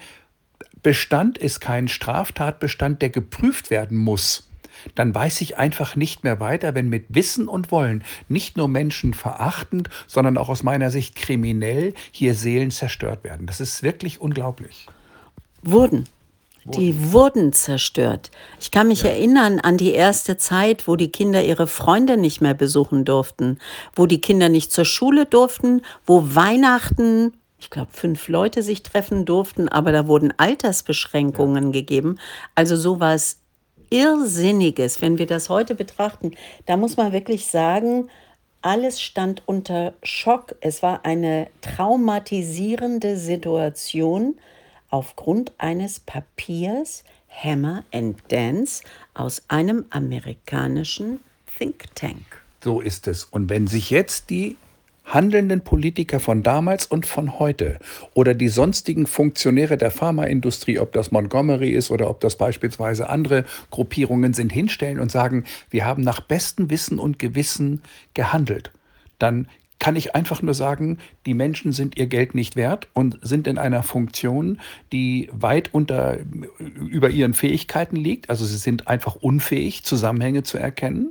Bestand ist, kein Straftatbestand, der geprüft werden muss, dann weiß ich einfach nicht mehr weiter, wenn mit Wissen und Wollen nicht nur Menschen verachtend, sondern auch aus meiner Sicht kriminell hier Seelen zerstört werden. Das ist wirklich unglaublich. Wurden. Die wurden zerstört. Ich kann mich Ja. erinnern an die erste Zeit, wo die Kinder ihre Freunde nicht mehr besuchen durften, wo die Kinder nicht zur Schule durften, wo Weihnachten, ich glaube, fünf Leute sich treffen durften, aber da wurden Altersbeschränkungen gegeben. Also sowas Irrsinniges, wenn wir das heute betrachten. Da muss man wirklich sagen, alles stand unter Schock. Es war eine traumatisierende Situation aufgrund eines Papiers, Hammer and Dance, aus einem amerikanischen Think Tank. So ist es. Und wenn sich jetzt die handelnden Politiker von damals und von heute oder die sonstigen Funktionäre der Pharmaindustrie, ob das Montgomery ist oder ob das beispielsweise andere Gruppierungen sind, hinstellen und sagen, wir haben nach bestem Wissen und Gewissen gehandelt, dann kann ich einfach nur sagen, die Menschen sind ihr Geld nicht wert und sind in einer Funktion, die weit unter, über ihren Fähigkeiten liegt. Also sie sind einfach unfähig, Zusammenhänge zu erkennen.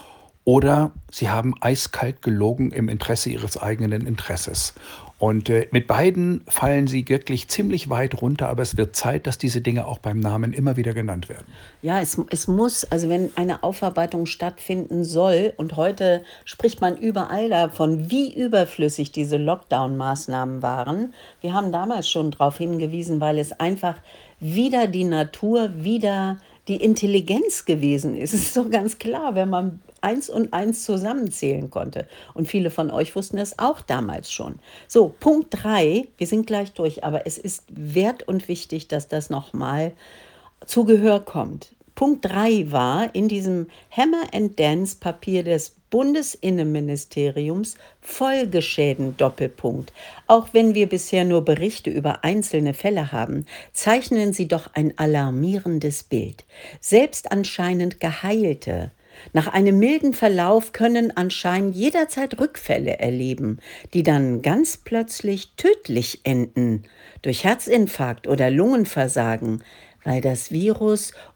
Oder sie haben eiskalt gelogen im Interesse ihres eigenen Interesses. Und äh, mit beiden fallen sie wirklich ziemlich weit runter, aber es wird Zeit, dass diese Dinge auch beim Namen immer wieder genannt werden. Ja, es, es muss, also wenn eine Aufarbeitung stattfinden soll, und heute spricht man überall davon, wie überflüssig diese Lockdown-Maßnahmen waren. Wir haben damals schon darauf hingewiesen, weil es einfach wieder die Natur, wieder die Intelligenz gewesen ist. Es ist doch ganz klar, wenn man eins und eins zusammenzählen konnte. Und viele von euch wussten es auch damals schon. So, Punkt drei, wir sind gleich durch, aber es ist wert und wichtig, dass das nochmal zu Gehör kommt. Punkt drei war in diesem Hammer and Dance Papier des Bundesinnenministeriums Folgeschäden Doppelpunkt. Auch wenn wir bisher nur Berichte über einzelne Fälle haben, zeichnen sie doch ein alarmierendes Bild. Selbst anscheinend Geheilte nach einem milden Verlauf können anscheinend jederzeit Rückfälle erleben, die dann ganz plötzlich tödlich enden, durch Herzinfarkt oder Lungenversagen, weil das Virus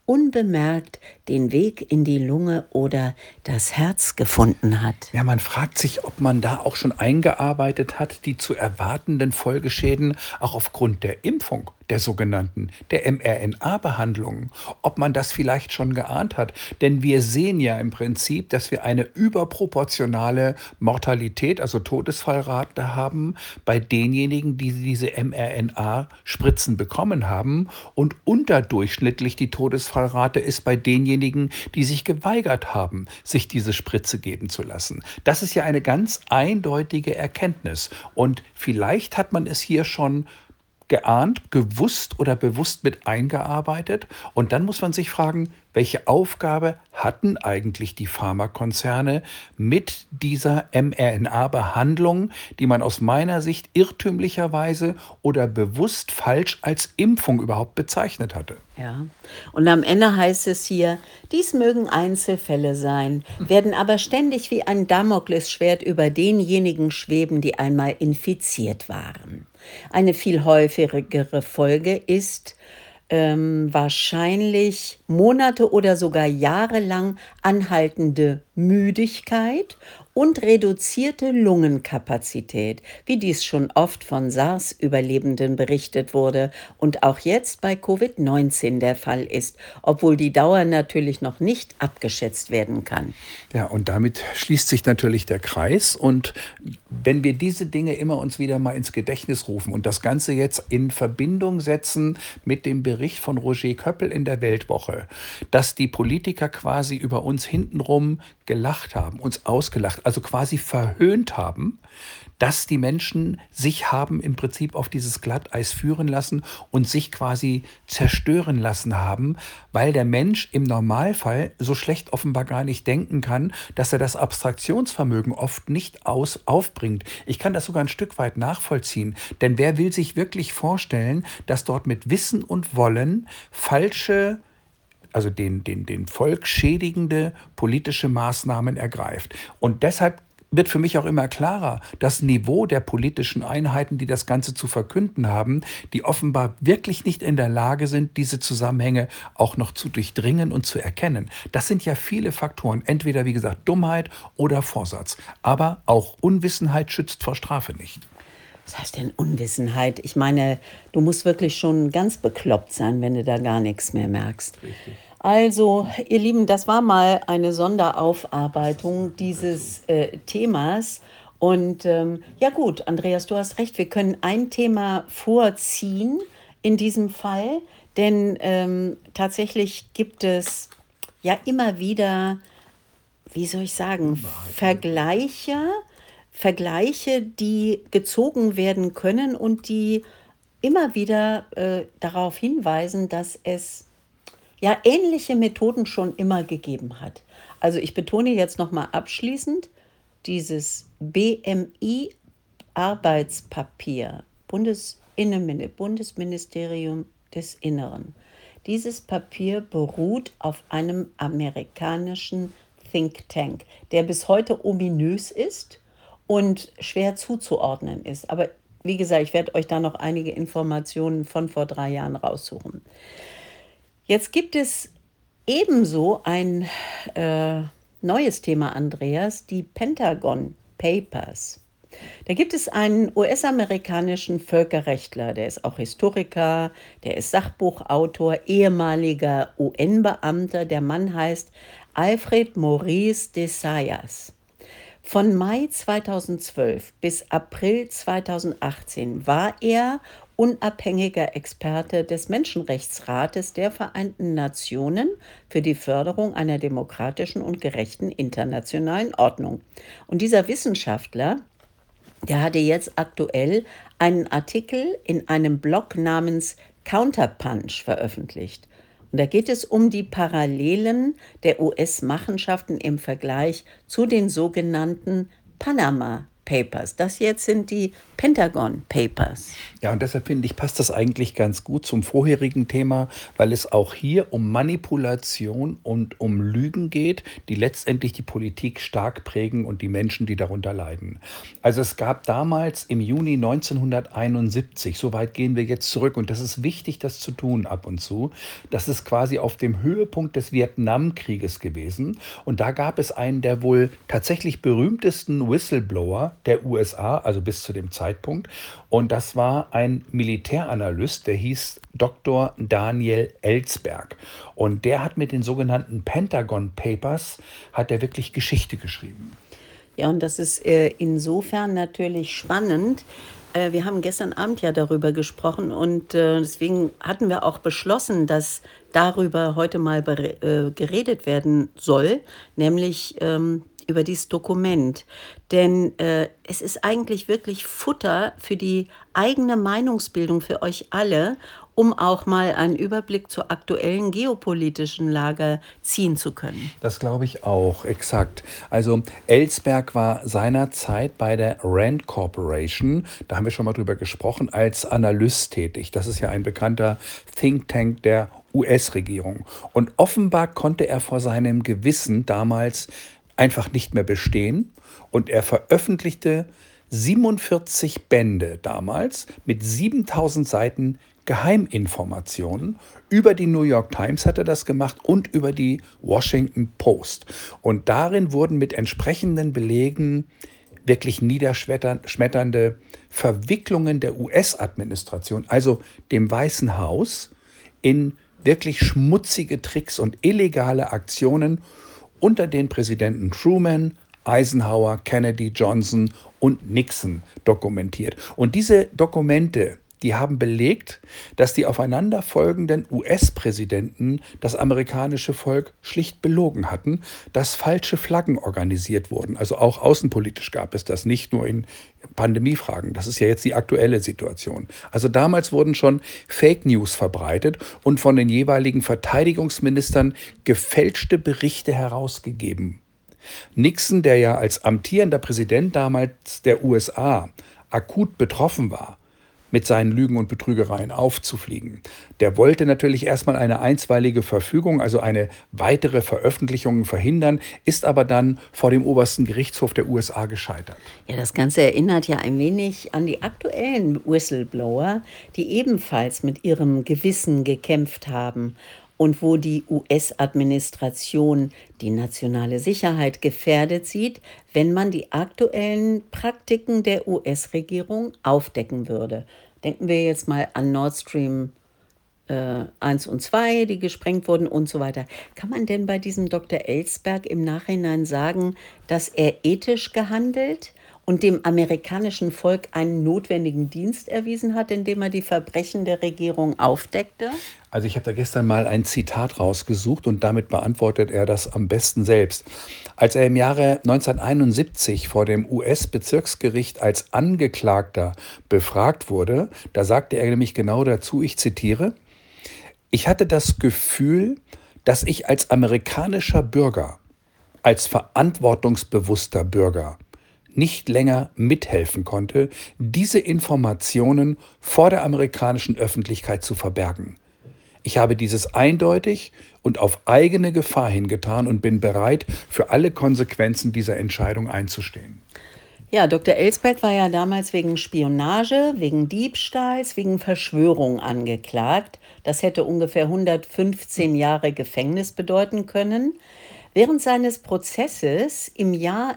unbemerkt den Weg in die Lunge oder das Herz gefunden hat. Ja, man fragt sich, ob man da auch schon eingearbeitet hat, die zu erwartenden Folgeschäden auch aufgrund der Impfung, der sogenannten, der mRNA-Behandlungen, ob man das vielleicht schon geahnt hat. Denn wir sehen ja im Prinzip, dass wir eine überproportionale Mortalität, also Todesfallrate haben bei denjenigen, die diese mRNA-Spritzen bekommen haben, und unterdurchschnittlich die Todesfallrate ist bei denjenigen, die sich geweigert haben, sich diese Spritze geben zu lassen. Das ist ja eine ganz eindeutige Erkenntnis. Und vielleicht hat man es hier schon geahnt, gewusst oder bewusst mit eingearbeitet. Und dann muss man sich fragen, welche Aufgabe hatten eigentlich die Pharmakonzerne mit dieser mRNA-Behandlung, die man aus meiner Sicht irrtümlicherweise oder bewusst falsch als Impfung überhaupt bezeichnet hatte. Ja, und am Ende heißt es hier, dies mögen Einzelfälle sein, werden aber ständig wie ein Damoklesschwert über denjenigen schweben, die einmal infiziert waren. Eine viel häufigere Folge ist ähm, wahrscheinlich Monate oder sogar jahrelang anhaltende Müdigkeit und reduzierte Lungenkapazität, wie dies schon oft von SARS-Überlebenden berichtet wurde und auch jetzt bei Covid neunzehn der Fall ist, obwohl die Dauer natürlich noch nicht abgeschätzt werden kann. Ja, und damit schließt sich natürlich der Kreis. Und wenn wir diese Dinge immer uns wieder mal ins Gedächtnis rufen und das Ganze jetzt in Verbindung setzen mit dem Bericht von Roger Köppel in der Weltwoche, dass die Politiker quasi über uns hintenrum gelacht haben, uns ausgelacht, also quasi verhöhnt haben, dass die Menschen sich haben im Prinzip auf dieses Glatteis führen lassen und sich quasi zerstören lassen haben, weil der Mensch im Normalfall so schlecht offenbar gar nicht denken kann, dass er das Abstraktionsvermögen oft nicht aus aufbringt. Ich kann das sogar ein Stück weit nachvollziehen, denn wer will sich wirklich vorstellen, dass dort mit Wissen und Wollen falsche, also den, den, den Volk schädigende politische Maßnahmen ergreift. Und deshalb wird für mich auch immer klarer, das Niveau der politischen Einheiten, die das Ganze zu verkünden haben, die offenbar wirklich nicht in der Lage sind, diese Zusammenhänge auch noch zu durchdringen und zu erkennen. Das sind ja viele Faktoren, entweder wie gesagt Dummheit oder Vorsatz. Aber auch Unwissenheit schützt vor Strafe nicht. Was heißt denn Unwissenheit? Ich meine, du musst wirklich schon ganz bekloppt sein, wenn du da gar nichts mehr merkst. Richtig. Also, ihr Lieben, das war mal eine Sonderaufarbeitung dieses äh, Themas. Und ähm, ja gut, Andreas, du hast recht, wir können ein Thema vorziehen in diesem Fall, denn ähm, tatsächlich gibt es ja immer wieder, wie soll ich sagen, Vergleiche, Vergleiche, die gezogen werden können und die immer wieder äh, darauf hinweisen, dass es ja ähnliche Methoden schon immer gegeben hat. Also ich betone jetzt nochmal abschließend, dieses B M I-Arbeitspapier, Bundesinnenmin- Bundesministerium des Inneren. Dieses Papier beruht auf einem amerikanischen Think Tank, der bis heute ominös ist und schwer zuzuordnen ist. Aber wie gesagt, ich werde euch da noch einige Informationen von vor drei Jahren raussuchen. Jetzt gibt es ebenso ein äh, neues Thema, Andreas, die Pentagon Papers. Da gibt es einen U S-amerikanischen Völkerrechtler, der ist auch Historiker, der ist Sachbuchautor, ehemaliger U N-Beamter. Der Mann heißt Alfred Maurice de Zayas. Von Mai zweitausendzwölf bis April zweitausendachtzehn war er unabhängiger Experte des Menschenrechtsrates der Vereinten Nationen für die Förderung einer demokratischen und gerechten internationalen Ordnung. Und dieser Wissenschaftler, der hatte jetzt aktuell einen Artikel in einem Blog namens Counterpunch veröffentlicht. Und da geht es um die Parallelen der U S-Machenschaften im Vergleich zu den sogenannten Panama Papers. Das jetzt sind die Pentagon Papers. Ja, und deshalb finde ich, passt das eigentlich ganz gut zum vorherigen Thema, weil es auch hier um Manipulation und um Lügen geht, die letztendlich die Politik stark prägen und die Menschen, die darunter leiden. Also es gab damals im Juni neunzehnhunderteinundsiebzig, so weit gehen wir jetzt zurück, und das ist wichtig, das zu tun ab und zu, das ist quasi auf dem Höhepunkt des Vietnamkrieges gewesen. Und da gab es einen der wohl tatsächlich berühmtesten Whistleblower der U S A, also bis zu dem Zeitpunkt. Und das war ein Militäranalyst, der hieß Doktor Daniel Ellsberg. Und der hat mit den sogenannten Pentagon Papers, hat er wirklich Geschichte geschrieben. Ja, und das ist äh, insofern natürlich spannend. Äh, wir haben gestern Abend ja darüber gesprochen und äh, deswegen hatten wir auch beschlossen, dass darüber heute mal bere- äh, geredet werden soll, nämlich ähm, über dieses Dokument. Denn äh, es ist eigentlich wirklich Futter für die eigene Meinungsbildung für euch alle, um auch mal einen Überblick zur aktuellen geopolitischen Lage ziehen zu können. Das glaube ich auch, exakt. Also Ellsberg war seinerzeit bei der Rand Corporation, da haben wir schon mal drüber gesprochen, als Analyst tätig. Das ist ja ein bekannter Think Tank der U S-Regierung. Und offenbar konnte er vor seinem Gewissen damals einfach nicht mehr bestehen, und er veröffentlichte siebenundvierzig Bände damals mit siebentausend Seiten Geheiminformationen. Über die New York Times hat er das gemacht und über die Washington Post. Und darin wurden mit entsprechenden Belegen wirklich niederschmetternde Verwicklungen der U S-Administration, also dem Weißen Haus, in wirklich schmutzige Tricks und illegale Aktionen unter den Präsidenten Truman, Eisenhower, Kennedy, Johnson und Nixon dokumentiert. Und diese Dokumente, die haben belegt, dass die aufeinanderfolgenden U S-Präsidenten das amerikanische Volk schlicht belogen hatten, dass falsche Flaggen organisiert wurden. Also auch außenpolitisch gab es das, nicht nur in Pandemiefragen. Das ist ja jetzt die aktuelle Situation. Also damals wurden schon Fake News verbreitet und von den jeweiligen Verteidigungsministern gefälschte Berichte herausgegeben. Nixon, der ja als amtierender Präsident damals der U S A akut betroffen war, mit seinen Lügen und Betrügereien aufzufliegen, der wollte natürlich erstmal eine einstweilige Verfügung, also eine weitere Veröffentlichung verhindern, ist aber dann vor dem obersten Gerichtshof der U S A gescheitert. Ja, das Ganze erinnert ja ein wenig an die aktuellen Whistleblower, die ebenfalls mit ihrem Gewissen gekämpft haben und wo die U S-Administration die nationale Sicherheit gefährdet sieht, wenn man die aktuellen Praktiken der U S-Regierung aufdecken würde. Denken wir jetzt mal an Nord Stream äh, eins und zwei, die gesprengt wurden und so weiter. Kann man denn bei diesem Doktor Ellsberg im Nachhinein sagen, dass er ethisch gehandelt und dem amerikanischen Volk einen notwendigen Dienst erwiesen hat, indem er die Verbrechen der Regierung aufdeckte? Also ich habe da gestern mal ein Zitat rausgesucht und damit beantwortet er das am besten selbst. Als er im Jahre neunzehnhunderteinundsiebzig vor dem U S-Bezirksgericht als Angeklagter befragt wurde, da sagte er nämlich genau dazu, ich zitiere: Ich hatte das Gefühl, dass ich als amerikanischer Bürger, als verantwortungsbewusster Bürger nicht länger mithelfen konnte, diese Informationen vor der amerikanischen Öffentlichkeit zu verbergen. Ich habe dieses eindeutig und auf eigene Gefahr hingetan und bin bereit, für alle Konsequenzen dieser Entscheidung einzustehen. Ja, Doktor Ellsberg war ja damals wegen Spionage, wegen Diebstahls, wegen Verschwörung angeklagt. Das hätte ungefähr hundertfünfzehn Jahre Gefängnis bedeuten können. Während seines Prozesses im Jahr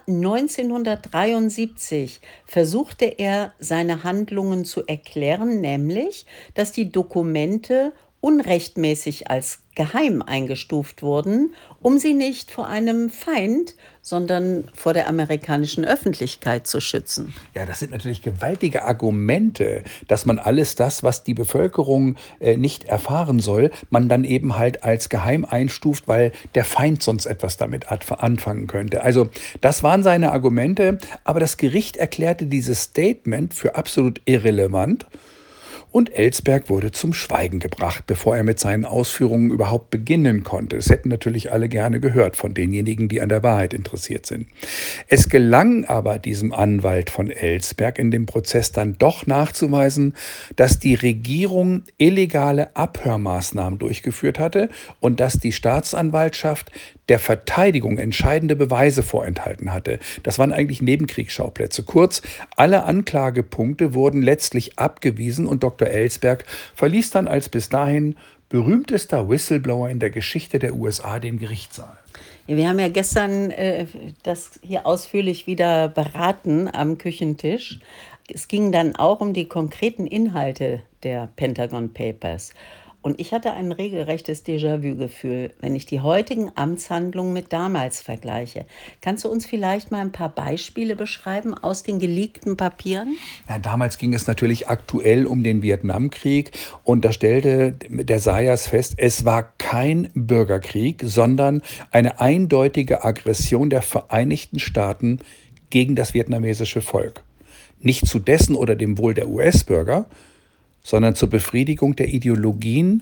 neunzehnhundertdreiundsiebzig versuchte er, seine Handlungen zu erklären, nämlich, dass die Dokumente unrechtmäßig als geheim eingestuft wurden, um sie nicht vor einem Feind, sondern vor der amerikanischen Öffentlichkeit zu schützen. Ja, das sind natürlich gewaltige Argumente, dass man alles das, was die Bevölkerung äh, nicht erfahren soll, man dann eben halt als geheim einstuft, weil der Feind sonst etwas damit anfangen könnte. Also das waren seine Argumente, aber das Gericht erklärte dieses Statement für absolut irrelevant. Und Ellsberg wurde zum Schweigen gebracht, bevor er mit seinen Ausführungen überhaupt beginnen konnte. Es hätten natürlich alle gerne gehört von denjenigen, die an der Wahrheit interessiert sind. Es gelang aber diesem Anwalt von Ellsberg in dem Prozess dann doch nachzuweisen, dass die Regierung illegale Abhörmaßnahmen durchgeführt hatte und dass die Staatsanwaltschaft der Verteidigung entscheidende Beweise vorenthalten hatte. Das waren eigentlich Nebenkriegsschauplätze. Kurz, alle Anklagepunkte wurden letztlich abgewiesen und Doktor Ellsberg verließ dann als bis dahin berühmtester Whistleblower in der Geschichte der U S A den Gerichtssaal. Ja, wir haben ja gestern äh, das hier ausführlich wieder beraten am Küchentisch. Es ging dann auch um die konkreten Inhalte der Pentagon Papers. Und ich hatte ein regelrechtes Déjà-vu-Gefühl, wenn ich die heutigen Amtshandlungen mit damals vergleiche. Kannst du uns vielleicht mal ein paar Beispiele beschreiben aus den geleakten Papieren? Ja, damals ging es natürlich aktuell um den Vietnamkrieg und da stellte der Sayers fest, es war kein Bürgerkrieg, sondern eine eindeutige Aggression der Vereinigten Staaten gegen das vietnamesische Volk. Nicht zu dessen oder dem Wohl der U S-Bürger, sondern zur Befriedigung der Ideologien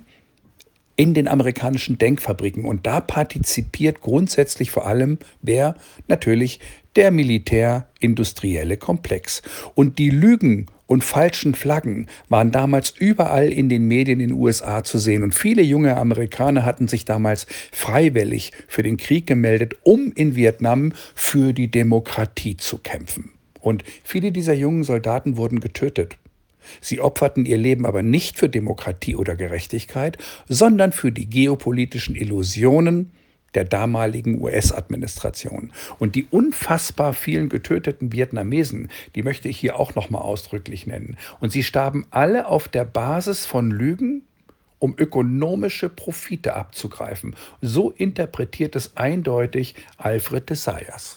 in den amerikanischen Denkfabriken. Und da partizipiert grundsätzlich vor allem wer? Natürlich der militärindustrielle Komplex. Und die Lügen und falschen Flaggen waren damals überall in den Medien in den U S A zu sehen. Und viele junge Amerikaner hatten sich damals freiwillig für den Krieg gemeldet, um in Vietnam für die Demokratie zu kämpfen. Und viele dieser jungen Soldaten wurden getötet. Sie opferten ihr Leben aber nicht für Demokratie oder Gerechtigkeit, sondern für die geopolitischen Illusionen der damaligen U S-Administration. Und die unfassbar vielen getöteten Vietnamesen, die möchte ich hier auch nochmal ausdrücklich nennen. Und sie starben alle auf der Basis von Lügen, um ökonomische Profite abzugreifen. So interpretiert es eindeutig Alfred de Sayers.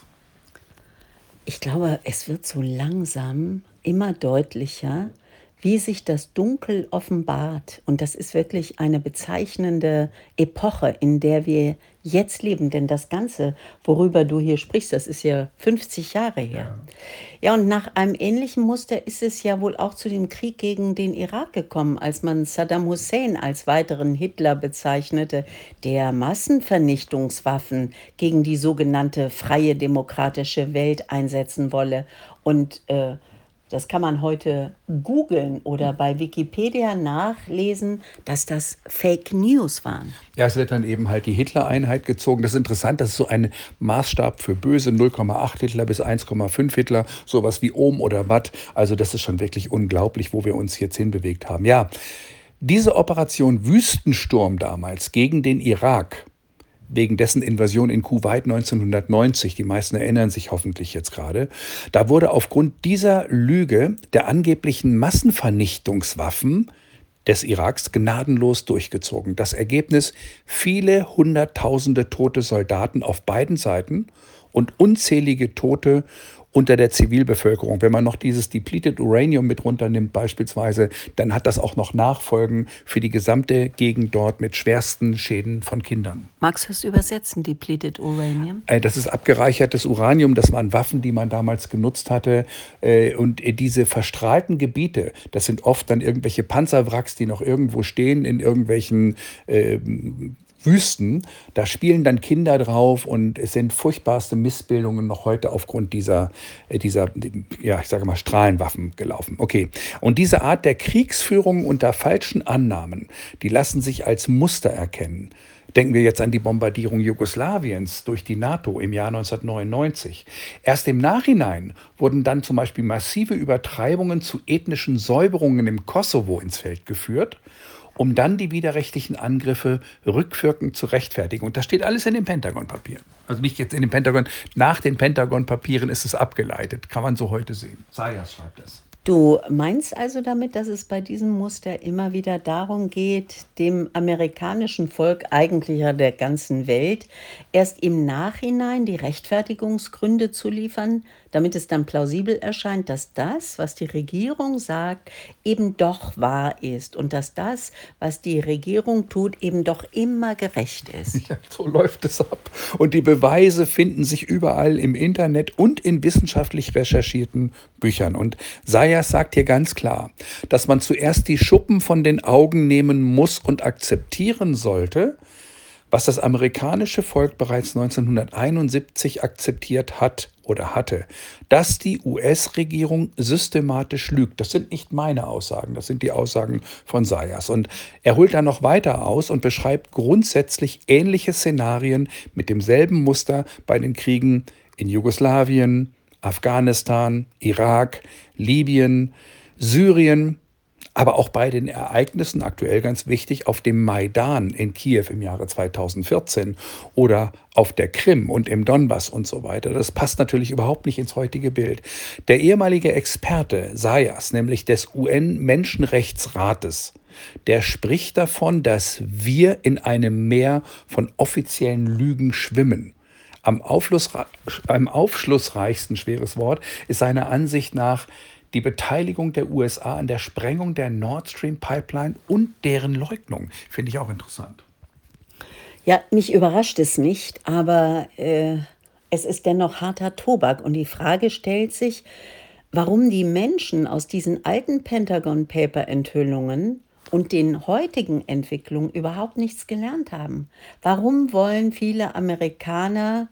Ich glaube, es wird so langsam immer deutlicher, wie sich das Dunkel offenbart. Und das ist wirklich eine bezeichnende Epoche, in der wir jetzt leben. Denn das Ganze, worüber du hier sprichst, das ist ja fünfzig Jahre her. Ja, und nach einem ähnlichen Muster ist es ja wohl auch zu dem Krieg gegen den Irak gekommen, als man Saddam Hussein als weiteren Hitler bezeichnete, der Massenvernichtungswaffen gegen die sogenannte freie demokratische Welt einsetzen wolle. Und äh, das kann man heute googeln oder bei Wikipedia nachlesen, dass das Fake News waren. Ja, es wird dann eben halt die Hitler-Einheit gezogen. Das ist interessant, das ist so ein Maßstab für böse, null Komma acht Hitler bis eins Komma fünf Hitler, sowas wie Ohm oder Watt. Also das ist schon wirklich unglaublich, wo wir uns jetzt hinbewegt haben. Ja, diese Operation Wüstensturm damals gegen den Irak, wegen dessen Invasion in Kuwait neunzehnhundertneunzig, die meisten erinnern sich hoffentlich jetzt gerade, da wurde aufgrund dieser Lüge der angeblichen Massenvernichtungswaffen des Iraks gnadenlos durchgezogen. Das Ergebnis: viele hunderttausende tote Soldaten auf beiden Seiten und unzählige Tote unter der Zivilbevölkerung. Wenn man noch dieses Depleted Uranium mit runternimmt beispielsweise, dann hat das auch noch Nachfolgen für die gesamte Gegend dort mit schwersten Schäden von Kindern. Magst du es übersetzen, Depleted Uranium? Das ist abgereichertes Uranium, das waren Waffen, die man damals genutzt hatte. Und diese verstrahlten Gebiete, das sind oft dann irgendwelche Panzerwracks, die noch irgendwo stehen in irgendwelchen äh, Wüsten, da spielen dann Kinder drauf und es sind furchtbarste Missbildungen noch heute aufgrund dieser, dieser ja, ich sage mal, Strahlenwaffen gelaufen. Okay, und diese Art der Kriegsführung unter falschen Annahmen, die lassen sich als Muster erkennen. Denken wir jetzt an die Bombardierung Jugoslawiens durch die NATO im Jahr neunzehnhundertneunundneunzig. Erst im Nachhinein wurden dann zum Beispiel massive Übertreibungen zu ethnischen Säuberungen im Kosovo ins Feld geführt, um dann die widerrechtlichen Angriffe rückwirkend zu rechtfertigen. Und das steht alles in den Pentagon-Papieren. Also nicht jetzt in den Pentagon, nach den Pentagon-Papieren ist es abgeleitet. Kann man so heute sehen. Sayers schreibt das. Du meinst also damit, dass es bei diesem Muster immer wieder darum geht, dem amerikanischen Volk, eigentlich ja der ganzen Welt, erst im Nachhinein die Rechtfertigungsgründe zu liefern, damit es dann plausibel erscheint, dass das, was die Regierung sagt, eben doch wahr ist und dass das, was die Regierung tut, eben doch immer gerecht ist. Ja, so läuft es ab. Und die Beweise finden sich überall im Internet und in wissenschaftlich recherchierten Büchern. Und Sayers Sayers sagt hier ganz klar, dass man zuerst die Schuppen von den Augen nehmen muss und akzeptieren sollte, was das amerikanische Volk bereits neunzehnhunderteinundsiebzig akzeptiert hat oder hatte, dass die U S-Regierung systematisch lügt. Das sind nicht meine Aussagen, das sind die Aussagen von Sayers. Und er holt da noch weiter aus und beschreibt grundsätzlich ähnliche Szenarien mit demselben Muster bei den Kriegen in Jugoslawien, Afghanistan, Irak, Libyen, Syrien, aber auch bei den Ereignissen, aktuell ganz wichtig, auf dem Maidan in Kiew im Jahre zweitausendvierzehn oder auf der Krim und im Donbass und so weiter. Das passt natürlich überhaupt nicht ins heutige Bild. Der ehemalige Experte Sayers, nämlich des U N-Menschenrechtsrates, der spricht davon, dass wir in einem Meer von offiziellen Lügen schwimmen. Am, Aufschlussre- am aufschlussreichsten, schweres Wort, ist seiner Ansicht nach die Beteiligung der U S A an der Sprengung der Nord Stream Pipeline und deren Leugnung. Finde ich auch interessant. Ja, mich überrascht es nicht, aber äh, es ist dennoch harter Tobak. Und die Frage stellt sich, warum die Menschen aus diesen alten Pentagon-Paper-Enthüllungen und den heutigen Entwicklungen überhaupt nichts gelernt haben. Warum wollen viele Amerikaner,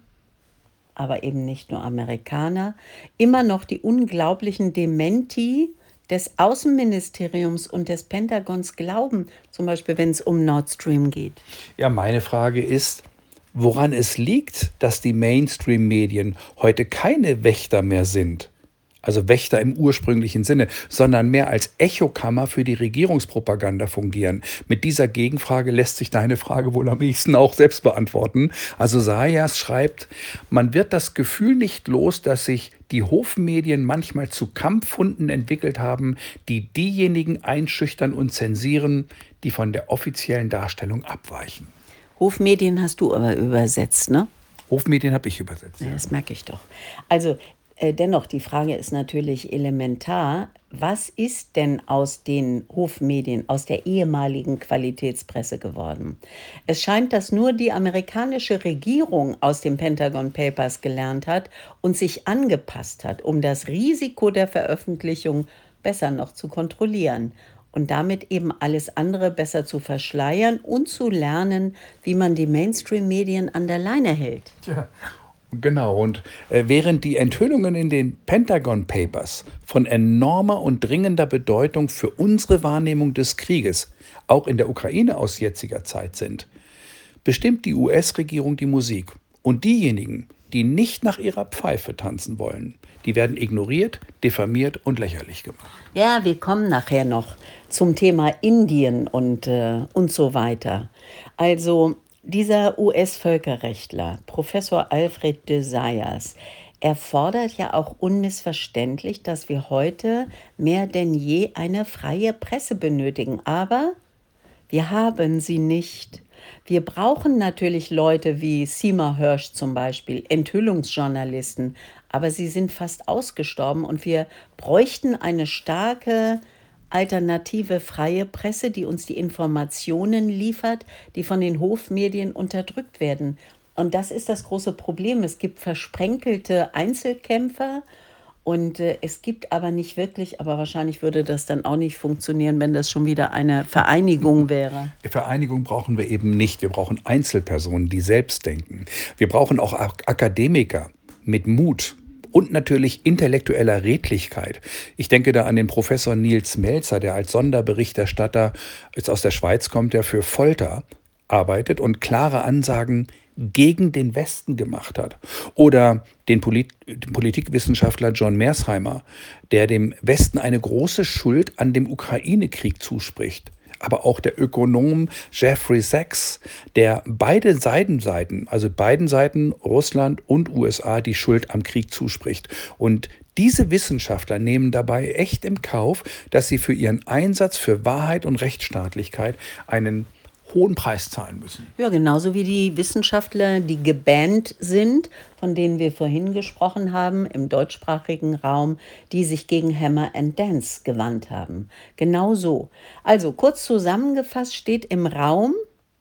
aber eben nicht nur Amerikaner, immer noch die unglaublichen Dementi des Außenministeriums und des Pentagons glauben, zum Beispiel wenn es um Nord Stream geht? Ja, meine Frage ist, woran es liegt, dass die Mainstream-Medien heute keine Wächter mehr sind. Also Wächter im ursprünglichen Sinne, sondern mehr als Echokammer für die Regierungspropaganda fungieren. Mit dieser Gegenfrage lässt sich deine Frage wohl am ehesten auch selbst beantworten. Also Sayers schreibt, man wird das Gefühl nicht los, dass sich die Hofmedien manchmal zu Kampfhunden entwickelt haben, die diejenigen einschüchtern und zensieren, die von der offiziellen Darstellung abweichen. Hofmedien hast du aber übersetzt, ne? Hofmedien habe ich übersetzt. Ja, Ja. das merke ich doch. Also äh, dennoch, die Frage ist natürlich elementar. Was ist denn aus den Hofmedien, aus der ehemaligen Qualitätspresse geworden? Es scheint, dass nur die amerikanische Regierung aus den Pentagon Papers gelernt hat und sich angepasst hat, um das Risiko der Veröffentlichung besser noch zu kontrollieren und damit eben alles andere besser zu verschleiern und zu lernen, wie man die Mainstream-Medien an der Leine hält. Tja, genau. Und äh, während die Enthüllungen in den Pentagon Papers von enormer und dringender Bedeutung für unsere Wahrnehmung des Krieges, auch in der Ukraine aus jetziger Zeit sind, bestimmt die U S-Regierung die Musik. Und diejenigen, die nicht nach ihrer Pfeife tanzen wollen, die werden ignoriert, diffamiert und lächerlich gemacht. Ja, wir kommen nachher noch zum Thema Indien und, äh, und so weiter. Also dieser U S-Völkerrechtler, Professor Alfred de Sayers, er fordert ja auch unmissverständlich, dass wir heute mehr denn je eine freie Presse benötigen. Aber wir haben sie nicht. Wir brauchen natürlich Leute wie Seymour Hersh zum Beispiel, Enthüllungsjournalisten, aber sie sind fast ausgestorben und wir bräuchten eine starke alternative freie Presse, die uns die Informationen liefert, die von den Hofmedien unterdrückt werden. Und das ist das große Problem. Es gibt versprenkelte Einzelkämpfer und äh, es gibt aber nicht wirklich, aber wahrscheinlich würde das dann auch nicht funktionieren, wenn das schon wieder eine Vereinigung wäre. Vereinigung brauchen wir eben nicht. Wir brauchen Einzelpersonen, die selbst denken. Wir brauchen auch Ak- Akademiker mit Mut und natürlich intellektueller Redlichkeit. Ich denke da an den Professor Nils Melzer, der als Sonderberichterstatter jetzt aus der Schweiz kommt, der für Folter arbeitet und klare Ansagen gegen den Westen gemacht hat. Oder den, Polit den Politikwissenschaftler John Mearsheimer, der dem Westen eine große Schuld an dem Ukraine-Krieg zuspricht. Aber auch der Ökonom Jeffrey Sachs, der beide Seitenseiten, also beiden Seiten, Russland und U S A, die Schuld am Krieg zuspricht. Und diese Wissenschaftler nehmen dabei echt im Kauf, dass sie für ihren Einsatz für Wahrheit und Rechtsstaatlichkeit einen hohen Preis zahlen müssen. Ja, genauso wie die Wissenschaftler, die gebannt sind, von denen wir vorhin gesprochen haben, im deutschsprachigen Raum, die sich gegen Hammer and Dance gewandt haben. Genau so. Also kurz zusammengefasst steht im Raum,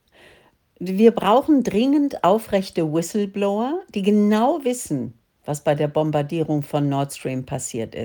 wir brauchen dringend aufrechte Whistleblower, die genau wissen, was bei der Bombardierung von Nord Stream passiert ist.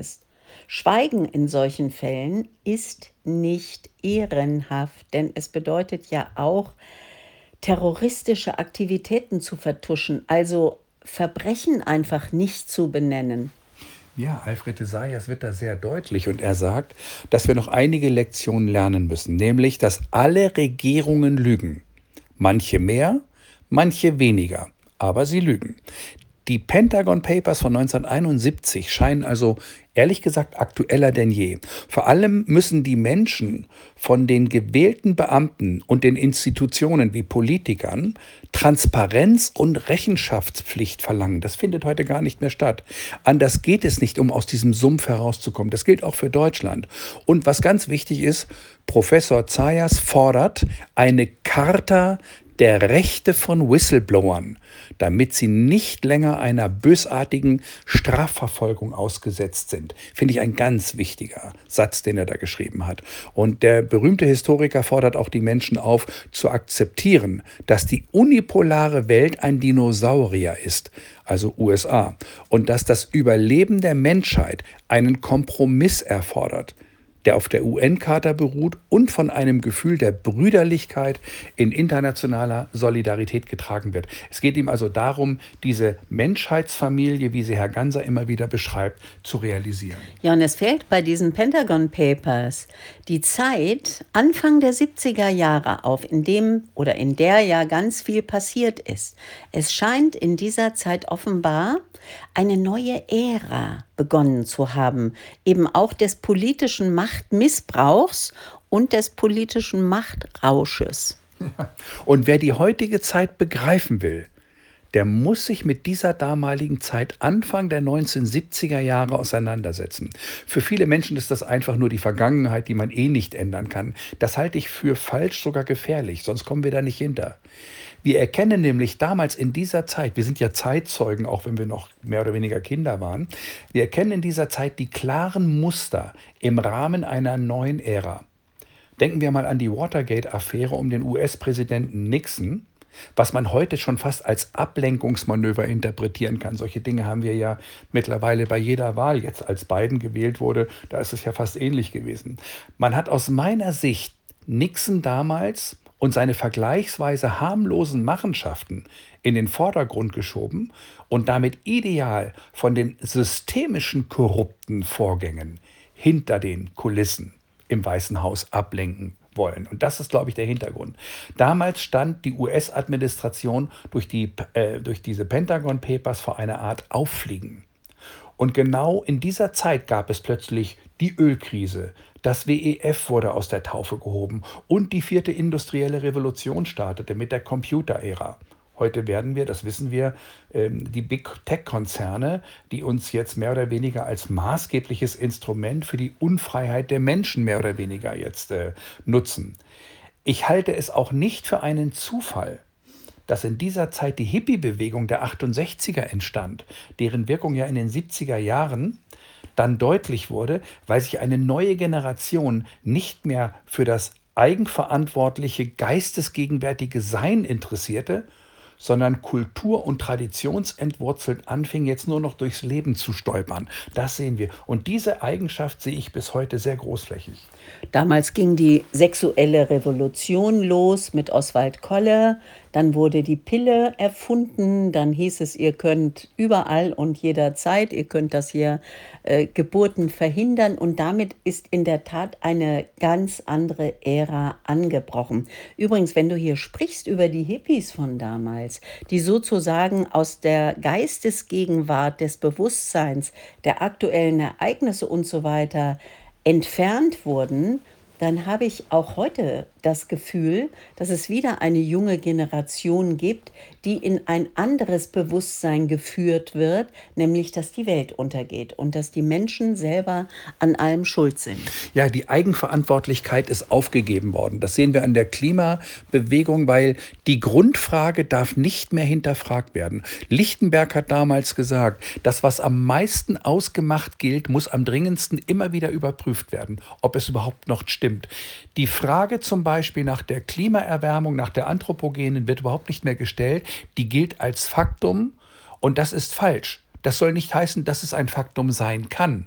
Schweigen in solchen Fällen ist nicht ehrenhaft, denn es bedeutet ja auch, terroristische Aktivitäten zu vertuschen, also Verbrechen einfach nicht zu benennen. Ja, Alfred Isaias wird da sehr deutlich und er sagt, dass wir noch einige Lektionen lernen müssen, nämlich, dass alle Regierungen lügen. Manche mehr, manche weniger, aber sie lügen. Die Pentagon Papers von neunzehnhunderteinundsiebzig scheinen also ehrlich gesagt aktueller denn je. Vor allem müssen die Menschen von den gewählten Beamten und den Institutionen wie Politikern Transparenz und Rechenschaftspflicht verlangen. Das findet heute gar nicht mehr statt. Anders geht es nicht, um aus diesem Sumpf herauszukommen. Das gilt auch für Deutschland. Und was ganz wichtig ist, Professor Zayas fordert eine Charta der Rechte von Whistleblowern, damit sie nicht länger einer bösartigen Strafverfolgung ausgesetzt sind. Finde ich ein ganz wichtiger Satz, den er da geschrieben hat. Und der berühmte Historiker fordert auch die Menschen auf, zu akzeptieren, dass die unipolare Welt ein Dinosaurier ist, also U S A, und dass das Überleben der Menschheit einen Kompromiss erfordert, der auf der U N-Charta beruht und von einem Gefühl der Brüderlichkeit in internationaler Solidarität getragen wird. Es geht ihm also darum, diese Menschheitsfamilie, wie sie Herr Ganser immer wieder beschreibt, zu realisieren. Ja, und es fällt bei diesen Pentagon Papers die Zeit Anfang der siebziger Jahre auf, in dem oder in der ja ganz viel passiert ist. Es scheint in dieser Zeit offenbar eine neue Ära begonnen zu haben, eben auch des politischen Machtmissbrauchs und des politischen Machtrausches. Und wer die heutige Zeit begreifen will, der muss sich mit dieser damaligen Zeit Anfang der neunzehnhundertsiebziger Jahre auseinandersetzen. Für viele Menschen ist das einfach nur die Vergangenheit, die man eh nicht ändern kann. Das halte ich für falsch, sogar gefährlich, sonst kommen wir da nicht hinter. Wir erkennen nämlich damals in dieser Zeit, wir sind ja Zeitzeugen, auch wenn wir noch mehr oder weniger Kinder waren, wir erkennen in dieser Zeit die klaren Muster im Rahmen einer neuen Ära. Denken wir mal an die Watergate-Affäre um den U S-Präsidenten Nixon, was man heute schon fast als Ablenkungsmanöver interpretieren kann. Solche Dinge haben wir ja mittlerweile bei jeder Wahl. Jetzt, als Biden gewählt wurde, da ist es ja fast ähnlich gewesen. Man hat aus meiner Sicht Nixon damals und seine vergleichsweise harmlosen Machenschaften in den Vordergrund geschoben und damit ideal von den systemischen korrupten Vorgängen hinter den Kulissen im Weißen Haus ablenken wollen. Und das ist, glaube ich, der Hintergrund. Damals stand die U S-Administration durch, die, äh, durch diese Pentagon Papers vor einer Art Auffliegen. Und genau in dieser Zeit gab es plötzlich die Ölkrise, das W E F wurde aus der Taufe gehoben und die vierte industrielle Revolution startete mit der Computerära. Heute werden wir, das wissen wir, ähm, die Big Tech-Konzerne, die uns jetzt mehr oder weniger als maßgebliches Instrument für die Unfreiheit der Menschen mehr oder weniger jetzt äh, nutzen. Ich halte es auch nicht für einen Zufall, dass in dieser Zeit die Hippie-Bewegung der achtundsechziger entstand, deren Wirkung ja in den siebziger Jahren dann deutlich wurde, weil sich eine neue Generation nicht mehr für das eigenverantwortliche, geistesgegenwärtige Sein interessierte, sondern kultur- und traditionsentwurzelt anfing, jetzt nur noch durchs Leben zu stolpern. Das sehen wir. Und diese Eigenschaft sehe ich bis heute sehr großflächig. Damals ging die sexuelle Revolution los mit Oswald Kolle. Dann wurde die Pille erfunden. Dann hieß es, ihr könnt überall und jederzeit, ihr könnt das hier äh, Geburten verhindern. Und damit ist in der Tat eine ganz andere Ära angebrochen. Übrigens, wenn du hier sprichst über die Hippies von damals, die sozusagen aus der Geistesgegenwart, des Bewusstseins, der aktuellen Ereignisse und so weiter entfernt wurden, dann habe ich auch heute das Gefühl, dass es wieder eine junge Generation gibt, die in ein anderes Bewusstsein geführt wird, nämlich dass die Welt untergeht und dass die Menschen selber an allem schuld sind. Ja, die Eigenverantwortlichkeit ist aufgegeben worden. Das sehen wir an der Klimabewegung, weil die Grundfrage darf nicht mehr hinterfragt werden. Lichtenberg hat damals gesagt, das, was am meisten ausgemacht gilt, muss am dringendsten immer wieder überprüft werden, ob es überhaupt noch stimmt. Die Frage zum Beispiel nach der Klimaerwärmung, nach der anthropogenen, wird überhaupt nicht mehr gestellt. Die gilt als Faktum und das ist falsch. Das soll nicht heißen, dass es ein Faktum sein kann.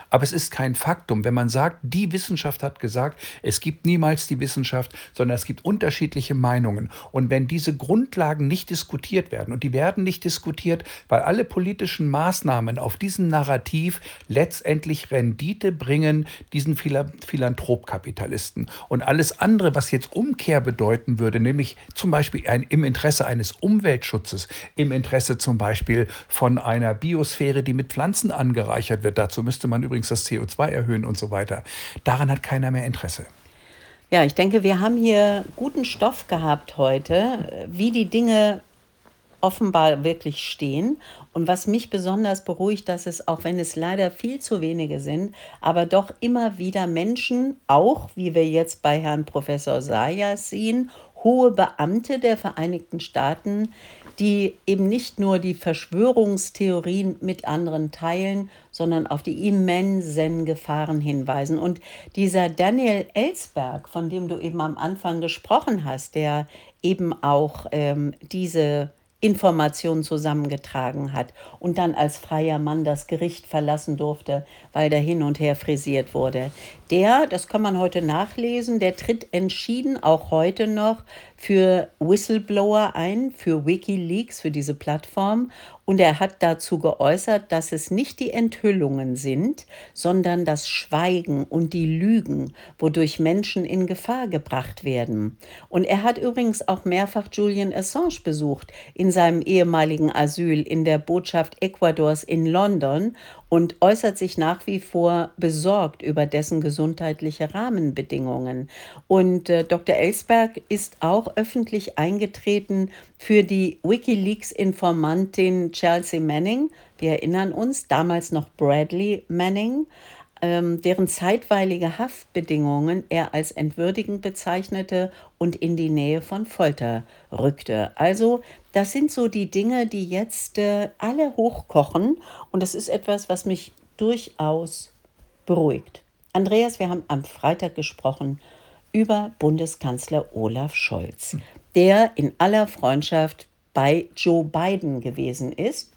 Aber es ist kein Faktum. Wenn man sagt, die Wissenschaft hat gesagt, es gibt niemals die Wissenschaft, sondern es gibt unterschiedliche Meinungen. Und wenn diese Grundlagen nicht diskutiert werden, und die werden nicht diskutiert, weil alle politischen Maßnahmen auf diesem Narrativ letztendlich Rendite bringen, diesen Phila- Philanthrop-Kapitalisten. Und alles andere, was jetzt Umkehr bedeuten würde, nämlich zum Beispiel ein, im Interesse eines Umweltschutzes, im Interesse zum Beispiel von einer Biosphäre, die mit Pflanzen angereichert wird, dazu müsste man übrigens das C O zwei erhöhen und so weiter, daran hat keiner mehr Interesse. Ja, ich denke, wir haben hier guten Stoff gehabt heute, äh, wie die Dinge offenbar wirklich stehen. Und was mich besonders beruhigt, dass es, auch wenn es leider viel zu wenige sind, aber doch immer wieder Menschen, auch wie wir jetzt bei Herrn Professor Sayas sehen, hohe Beamte der Vereinigten Staaten, die eben nicht nur die Verschwörungstheorien mit anderen teilen, sondern auf die immensen Gefahren hinweisen. Und dieser Daniel Ellsberg, von dem du eben am Anfang gesprochen hast, der eben auch ähm, diese Informationen zusammengetragen hat und dann als freier Mann das Gericht verlassen durfte, weil da hin und her frisiert wurde. Der, das kann man heute nachlesen, der tritt entschieden auch heute noch für Whistleblower ein, für WikiLeaks, für diese Plattform. Und er hat dazu geäußert, dass es nicht die Enthüllungen sind, sondern das Schweigen und die Lügen, wodurch Menschen in Gefahr gebracht werden. Und er hat übrigens auch mehrfach Julian Assange besucht in seinem ehemaligen Asyl in der Botschaft Ecuadors in London und äußert sich nach wie vor besorgt über dessen gesundheitliche Rahmenbedingungen. Und äh, Doktor Ellsberg ist auch öffentlich eingetreten für die WikiLeaks-Informantin Chelsea Manning. Wir erinnern uns, damals noch Bradley Manning, ähm, deren zeitweilige Haftbedingungen er als entwürdigend bezeichnete und in die Nähe von Folter rückte. Also das sind so die Dinge, die jetzt äh, alle hochkochen, und das ist etwas, was mich durchaus beruhigt. Andreas, wir haben am Freitag gesprochen über Bundeskanzler Olaf Scholz, der in aller Freundschaft bei Joe Biden gewesen ist.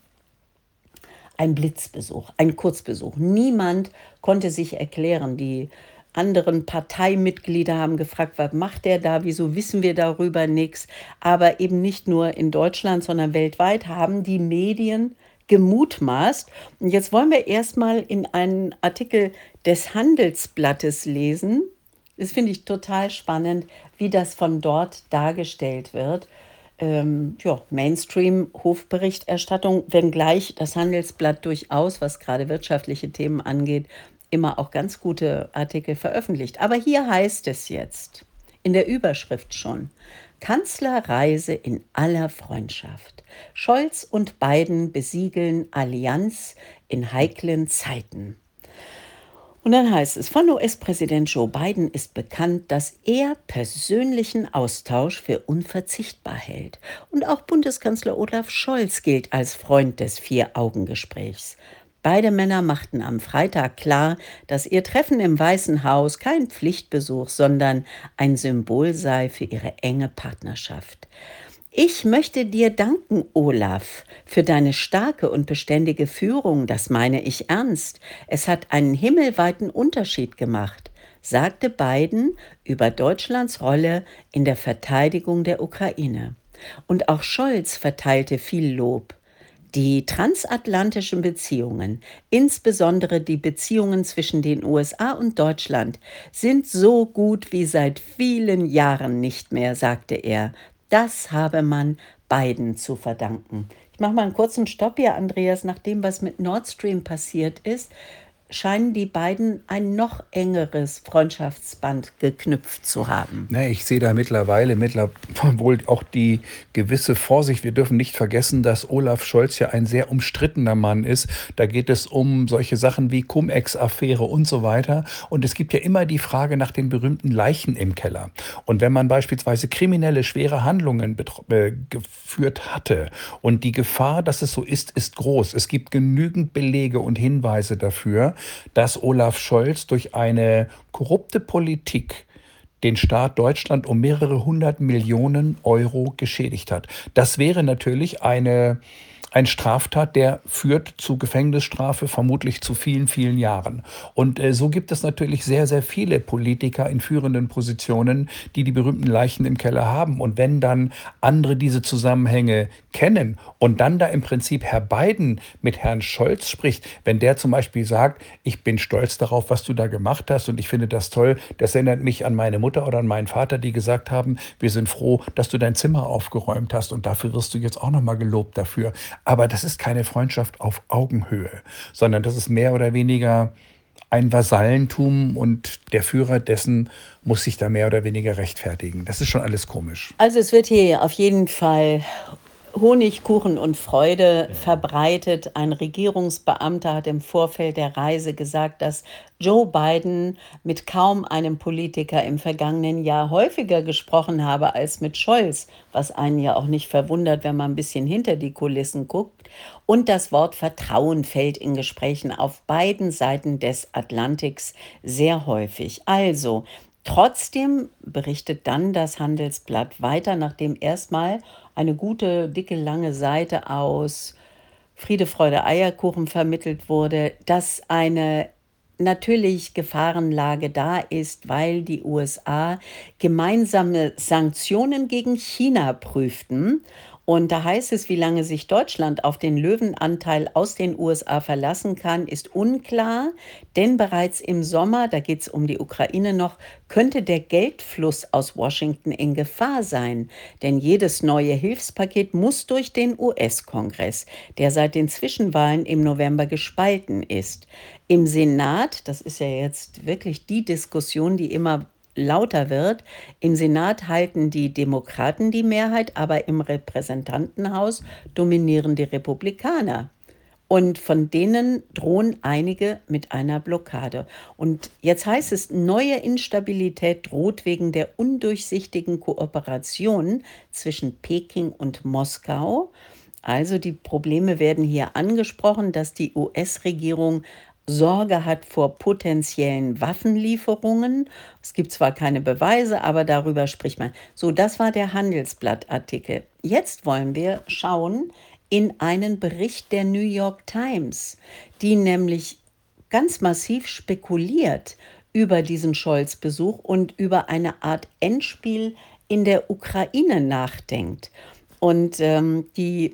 Ein Blitzbesuch, ein Kurzbesuch. Niemand konnte sich erklären. Die anderen Parteimitglieder haben gefragt, was macht der da, wieso wissen wir darüber nichts. Aber eben nicht nur in Deutschland, sondern weltweit haben die Medien gemutmaßt. Und jetzt wollen wir erstmal in einen Artikel des Handelsblattes lesen. Das finde ich total spannend, wie das von dort dargestellt wird. Ähm, ja, Mainstream-Hofberichterstattung, wenngleich das Handelsblatt durchaus, was gerade wirtschaftliche Themen angeht, immer auch ganz gute Artikel veröffentlicht. Aber hier heißt es jetzt, in der Überschrift schon, Kanzlerreise in aller Freundschaft. Scholz und Biden besiegeln Allianz in heiklen Zeiten. Und dann heißt es, von U S-Präsident Joe Biden ist bekannt, dass er persönlichen Austausch für unverzichtbar hält. Und auch Bundeskanzler Olaf Scholz gilt als Freund des Vier-Augen-Gesprächs. Beide Männer machten am Freitag klar, dass ihr Treffen im Weißen Haus kein Pflichtbesuch, sondern ein Symbol sei für ihre enge Partnerschaft. Ich möchte dir danken, Olaf, für deine starke und beständige Führung, das meine ich ernst. Es hat einen himmelweiten Unterschied gemacht, sagte Biden über Deutschlands Rolle in der Verteidigung der Ukraine. Und auch Scholz verteilte viel Lob. Die transatlantischen Beziehungen, insbesondere die Beziehungen zwischen den U S A und Deutschland, sind so gut wie seit vielen Jahren nicht mehr, sagte er. Das habe man Biden zu verdanken. Ich mache mal einen kurzen Stopp hier, Andreas. Nach dem, was mit Nord Stream passiert ist, scheinen die beiden ein noch engeres Freundschaftsband geknüpft zu haben. Ne, ich sehe da mittlerweile, mittlerweile wohl auch die gewisse Vorsicht. Wir dürfen nicht vergessen, dass Olaf Scholz ja ein sehr umstrittener Mann ist. Da geht es um solche Sachen wie Cum-Ex-Affäre und so weiter. Und es gibt ja immer die Frage nach den berühmten Leichen im Keller. Und wenn man beispielsweise kriminelle, schwere Handlungen äh, geführt hatte und die Gefahr, dass es so ist, ist groß. Es gibt genügend Belege und Hinweise dafür, dass Olaf Scholz durch eine korrupte Politik den Staat Deutschland um mehrere hundert Millionen Euro geschädigt hat. Das wäre natürlich eine ein Straftat, der führt zu Gefängnisstrafe, vermutlich zu vielen, vielen Jahren. Und äh, so gibt es natürlich sehr, sehr viele Politiker in führenden Positionen, die die berühmten Leichen im Keller haben. Und wenn dann andere diese Zusammenhänge kennen und dann da im Prinzip Herr Biden mit Herrn Scholz spricht, wenn der zum Beispiel sagt, ich bin stolz darauf, was du da gemacht hast und ich finde das toll, das erinnert mich an meine Mutter oder an meinen Vater, die gesagt haben, wir sind froh, dass du dein Zimmer aufgeräumt hast und dafür wirst du jetzt auch nochmal gelobt dafür. Aber das ist keine Freundschaft auf Augenhöhe, sondern das ist mehr oder weniger ein Vasallentum und der Führer dessen muss sich da mehr oder weniger rechtfertigen. Das ist schon alles komisch. Also es wird hier auf jeden Fall Honig, Kuchen und Freude verbreitet. Ein Regierungsbeamter hat im Vorfeld der Reise gesagt, dass Joe Biden mit kaum einem Politiker im vergangenen Jahr häufiger gesprochen habe als mit Scholz, was einen ja auch nicht verwundert, wenn man ein bisschen hinter die Kulissen guckt. Und das Wort Vertrauen fällt in Gesprächen auf beiden Seiten des Atlantiks sehr häufig. Also, trotzdem berichtet dann das Handelsblatt weiter, nachdem erstmal eine gute, dicke, lange Seite aus Friede, Freude, Eierkuchen vermittelt wurde, dass eine natürlich Gefahrenlage da ist, weil die U S A gemeinsame Sanktionen gegen China prüften. Und da heißt es, wie lange sich Deutschland auf den Löwenanteil aus den U S A verlassen kann, ist unklar. Denn bereits im Sommer, da geht es um die Ukraine noch, könnte der Geldfluss aus Washington in Gefahr sein. Denn jedes neue Hilfspaket muss durch den U S-Kongress, der seit den Zwischenwahlen im November gespalten ist. Im Senat, das ist ja jetzt wirklich die Diskussion, die immer lauter wird, im Senat halten die Demokraten die Mehrheit, aber im Repräsentantenhaus dominieren die Republikaner. Und von denen drohen einige mit einer Blockade. Und jetzt heißt es, neue Instabilität droht wegen der undurchsichtigen Kooperation zwischen Peking und Moskau. Also die Probleme werden hier angesprochen, dass die U S-Regierung Sorge hat vor potenziellen Waffenlieferungen. Es gibt zwar keine Beweise, aber darüber spricht man. So, das war der Handelsblatt-Artikel. Jetzt wollen wir schauen in einen Bericht der New York Times, die nämlich ganz massiv spekuliert über diesen Scholz-Besuch und über eine Art Endspiel in der Ukraine nachdenkt. Und ähm, die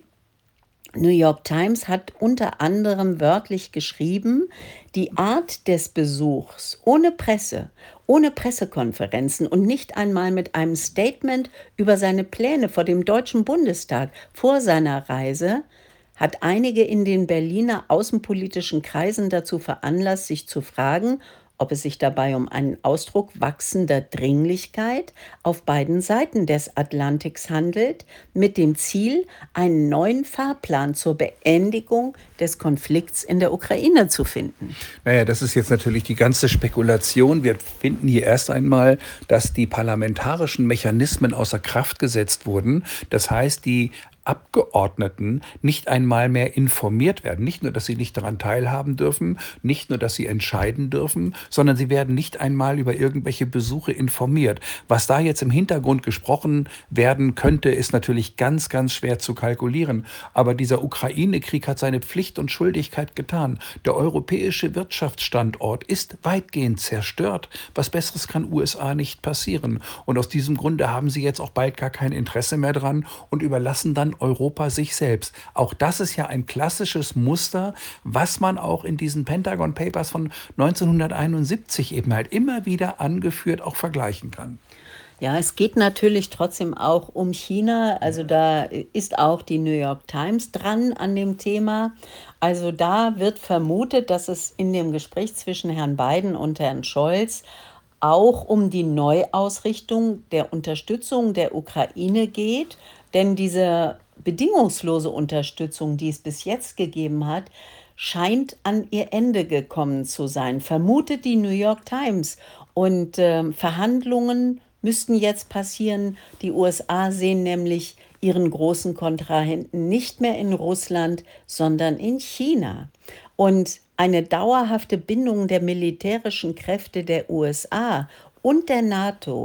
New York Times hat unter anderem wörtlich geschrieben, die Art des Besuchs ohne Presse, ohne Pressekonferenzen und nicht einmal mit einem Statement über seine Pläne vor dem Deutschen Bundestag vor seiner Reise hat einige in den Berliner außenpolitischen Kreisen dazu veranlasst, sich zu fragen, ob es sich dabei um einen Ausdruck wachsender Dringlichkeit auf beiden Seiten des Atlantiks handelt, mit dem Ziel, einen neuen Fahrplan zur Beendigung des Konflikts in der Ukraine zu finden. Naja, das ist jetzt natürlich die ganze Spekulation. Wir finden hier erst einmal, dass die parlamentarischen Mechanismen außer Kraft gesetzt wurden. Das heißt, die Abgeordneten nicht einmal mehr informiert werden. Nicht nur, dass sie nicht daran teilhaben dürfen, nicht nur, dass sie entscheiden dürfen, sondern sie werden nicht einmal über irgendwelche Besuche informiert. Was da jetzt im Hintergrund gesprochen werden könnte, ist natürlich ganz, ganz schwer zu kalkulieren. Aber dieser Ukraine-Krieg hat seine Pflicht und Schuldigkeit getan. Der europäische Wirtschaftsstandort ist weitgehend zerstört. Was Besseres kann U S A nicht passieren. Und aus diesem Grunde haben sie jetzt auch bald gar kein Interesse mehr dran und überlassen dann Europa sich selbst. Auch das ist ja ein klassisches Muster, was man auch in diesen Pentagon Papers von neunzehnhunderteinundsiebzig eben halt immer wieder angeführt auch vergleichen kann. Ja, es geht natürlich trotzdem auch um China. Also da ist auch die New York Times dran an dem Thema. Also da wird vermutet, dass es in dem Gespräch zwischen Herrn Biden und Herrn Scholz auch um die Neuausrichtung der Unterstützung der Ukraine geht. Denn diese bedingungslose Unterstützung, die es bis jetzt gegeben hat, scheint an ihr Ende gekommen zu sein, vermutet die New York Times. Und äh, Verhandlungen müssten jetzt passieren. Die U S A sehen nämlich ihren großen Kontrahenten nicht mehr in Russland, sondern in China. Und eine dauerhafte Bindung der militärischen Kräfte der U S A und der NATO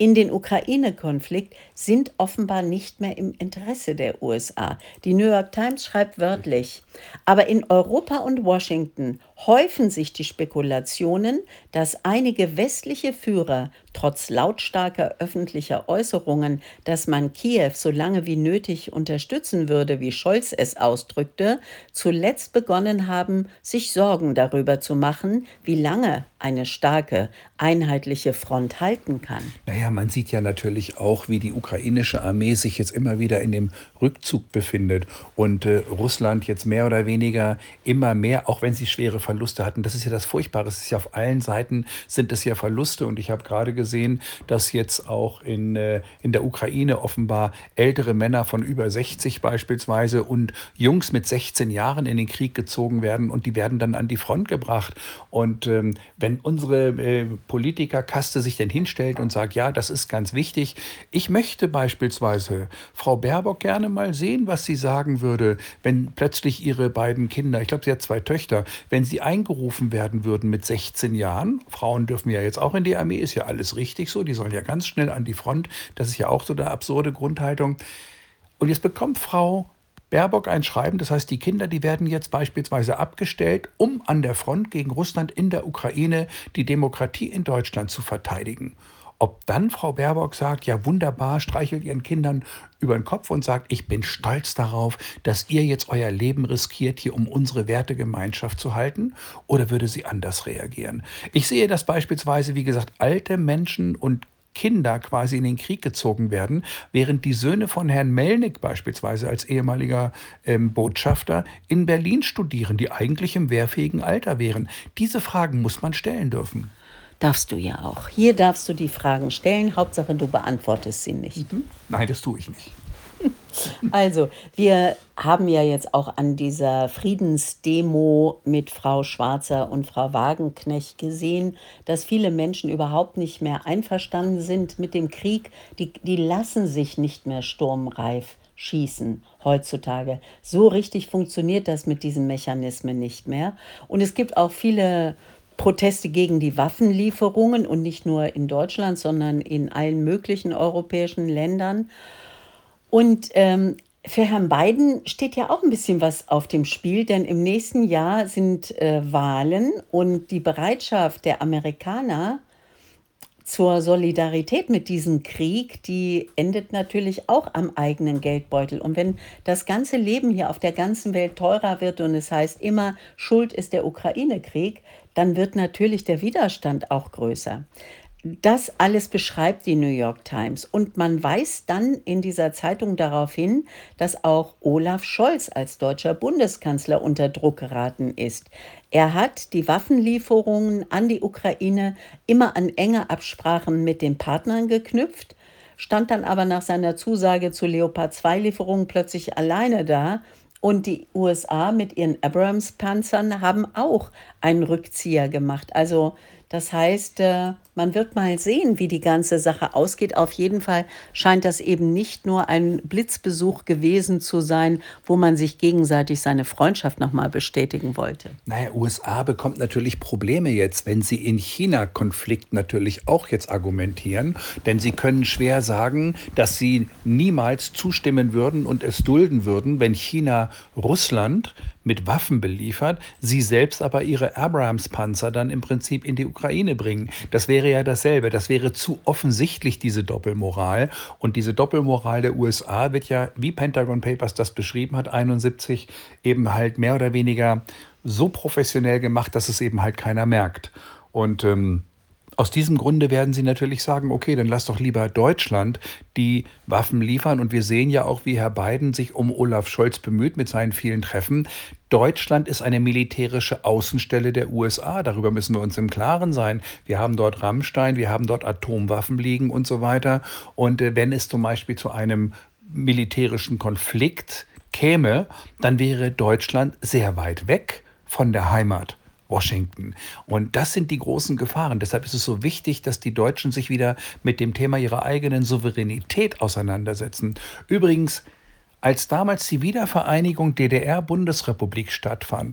in den Ukraine-Konflikt sind offenbar nicht mehr im Interesse der U S A. Die New York Times schreibt wörtlich, aber in Europa und Washington häufen sich die Spekulationen, dass einige westliche Führer trotz lautstarker öffentlicher Äußerungen, dass man Kiew so lange wie nötig unterstützen würde, wie Scholz es ausdrückte, zuletzt begonnen haben, sich Sorgen darüber zu machen, wie lange eine starke, einheitliche Front halten kann. Naja, man sieht ja natürlich auch, wie die ukrainische Armee sich jetzt immer wieder in dem Rückzug befindet und äh, Russland jetzt mehr oder weniger immer mehr, auch wenn sie schwere Verluste hatten. Das ist ja das Furchtbare. Es ist ja auf allen Seiten sind es ja Verluste und ich habe gerade gesehen, dass jetzt auch in, äh, in der Ukraine offenbar ältere Männer von über sechzig beispielsweise und Jungs mit sechzehn Jahren in den Krieg gezogen werden und die werden dann an die Front gebracht. Und ähm, wenn unsere äh, Politikerkaste sich denn hinstellt und sagt, ja, das ist ganz wichtig. Ich möchte beispielsweise Frau Baerbock gerne mal sehen, was sie sagen würde, wenn plötzlich ihre beiden Kinder, ich glaube, sie hat zwei Töchter, wenn sie eingerufen werden würden mit sechzehn Jahren. Frauen dürfen ja jetzt auch in die Armee, ist ja alles richtig so, die sollen ja ganz schnell an die Front. Das ist ja auch so eine absurde Grundhaltung. Und jetzt bekommt Frau Baerbock ein Schreiben, das heißt, die Kinder, die werden jetzt beispielsweise abgestellt, um an der Front gegen Russland in der Ukraine die Demokratie in Deutschland zu verteidigen. Ob dann Frau Baerbock sagt, ja wunderbar, streichelt ihren Kindern über den Kopf und sagt, ich bin stolz darauf, dass ihr jetzt euer Leben riskiert, hier um unsere Wertegemeinschaft zu halten, oder würde sie anders reagieren? Ich sehe das beispielsweise, wie gesagt, alte Menschen und Kinder quasi in den Krieg gezogen werden, während die Söhne von Herrn Melnick beispielsweise als ehemaliger ähm, Botschafter in Berlin studieren, die eigentlich im wehrfähigen Alter wären. Diese Fragen muss man stellen dürfen. Darfst du ja auch. Hier darfst du die Fragen stellen, Hauptsache du beantwortest sie nicht. Mhm. Nein, das tue ich nicht. Also, wir haben ja jetzt auch an dieser Friedensdemo mit Frau Schwarzer und Frau Wagenknecht gesehen, dass viele Menschen überhaupt nicht mehr einverstanden sind mit dem Krieg. Die, die lassen sich nicht mehr sturmreif schießen heutzutage. So richtig funktioniert das mit diesen Mechanismen nicht mehr. Und es gibt auch viele Proteste gegen die Waffenlieferungen und nicht nur in Deutschland, sondern in allen möglichen europäischen Ländern. Und ähm, für Herrn Biden steht ja auch ein bisschen was auf dem Spiel, denn im nächsten Jahr sind äh, Wahlen und die Bereitschaft der Amerikaner zur Solidarität mit diesem Krieg, die endet natürlich auch am eigenen Geldbeutel. Und wenn das ganze Leben hier auf der ganzen Welt teurer wird und es heißt immer, Schuld ist der Ukraine-Krieg, dann wird natürlich der Widerstand auch größer. Das alles beschreibt die New York Times. Und man weist dann in dieser Zeitung darauf hin, dass auch Olaf Scholz als deutscher Bundeskanzler unter Druck geraten ist. Er hat die Waffenlieferungen an die Ukraine immer an enge Absprachen mit den Partnern geknüpft, stand dann aber nach seiner Zusage zu Leopard zwei Lieferungen plötzlich alleine da. Und die U S A mit ihren Abrams-Panzern haben auch einen Rückzieher gemacht. Also das heißt, äh, man wird mal sehen, wie die ganze Sache ausgeht. Auf jeden Fall scheint das eben nicht nur ein Blitzbesuch gewesen zu sein, wo man sich gegenseitig seine Freundschaft nochmal bestätigen wollte. Naja, U S A bekommt natürlich Probleme jetzt, wenn sie in China-Konflikt natürlich auch jetzt argumentieren. Denn sie können schwer sagen, dass sie niemals zustimmen würden und es dulden würden, wenn China Russland mit Waffen beliefert, sie selbst aber ihre Abrams-Panzer dann im Prinzip in die Ukraine bringen. Das wäre ja dasselbe. Das wäre zu offensichtlich, diese Doppelmoral. Und diese Doppelmoral der U S A wird ja, wie Pentagon Papers das beschrieben hat, einundsiebzig, eben halt mehr oder weniger so professionell gemacht, dass es eben halt keiner merkt. Und ähm, aus diesem Grunde werden sie natürlich sagen, okay, dann lass doch lieber Deutschland die Waffen liefern. Und wir sehen ja auch, wie Herr Biden sich um Olaf Scholz bemüht mit seinen vielen Treffen. Deutschland ist eine militärische Außenstelle der U S A. Darüber müssen wir uns im Klaren sein. Wir haben dort Rammstein, wir haben dort Atomwaffen liegen und so weiter. Und äh, wenn es zum Beispiel zu einem militärischen Konflikt käme, dann wäre Deutschland sehr weit weg von der Heimat. Washington. Und das sind die großen Gefahren. Deshalb ist es so wichtig, dass die Deutschen sich wieder mit dem Thema ihrer eigenen Souveränität auseinandersetzen. Übrigens, als damals die Wiedervereinigung D D R-Bundesrepublik stattfand,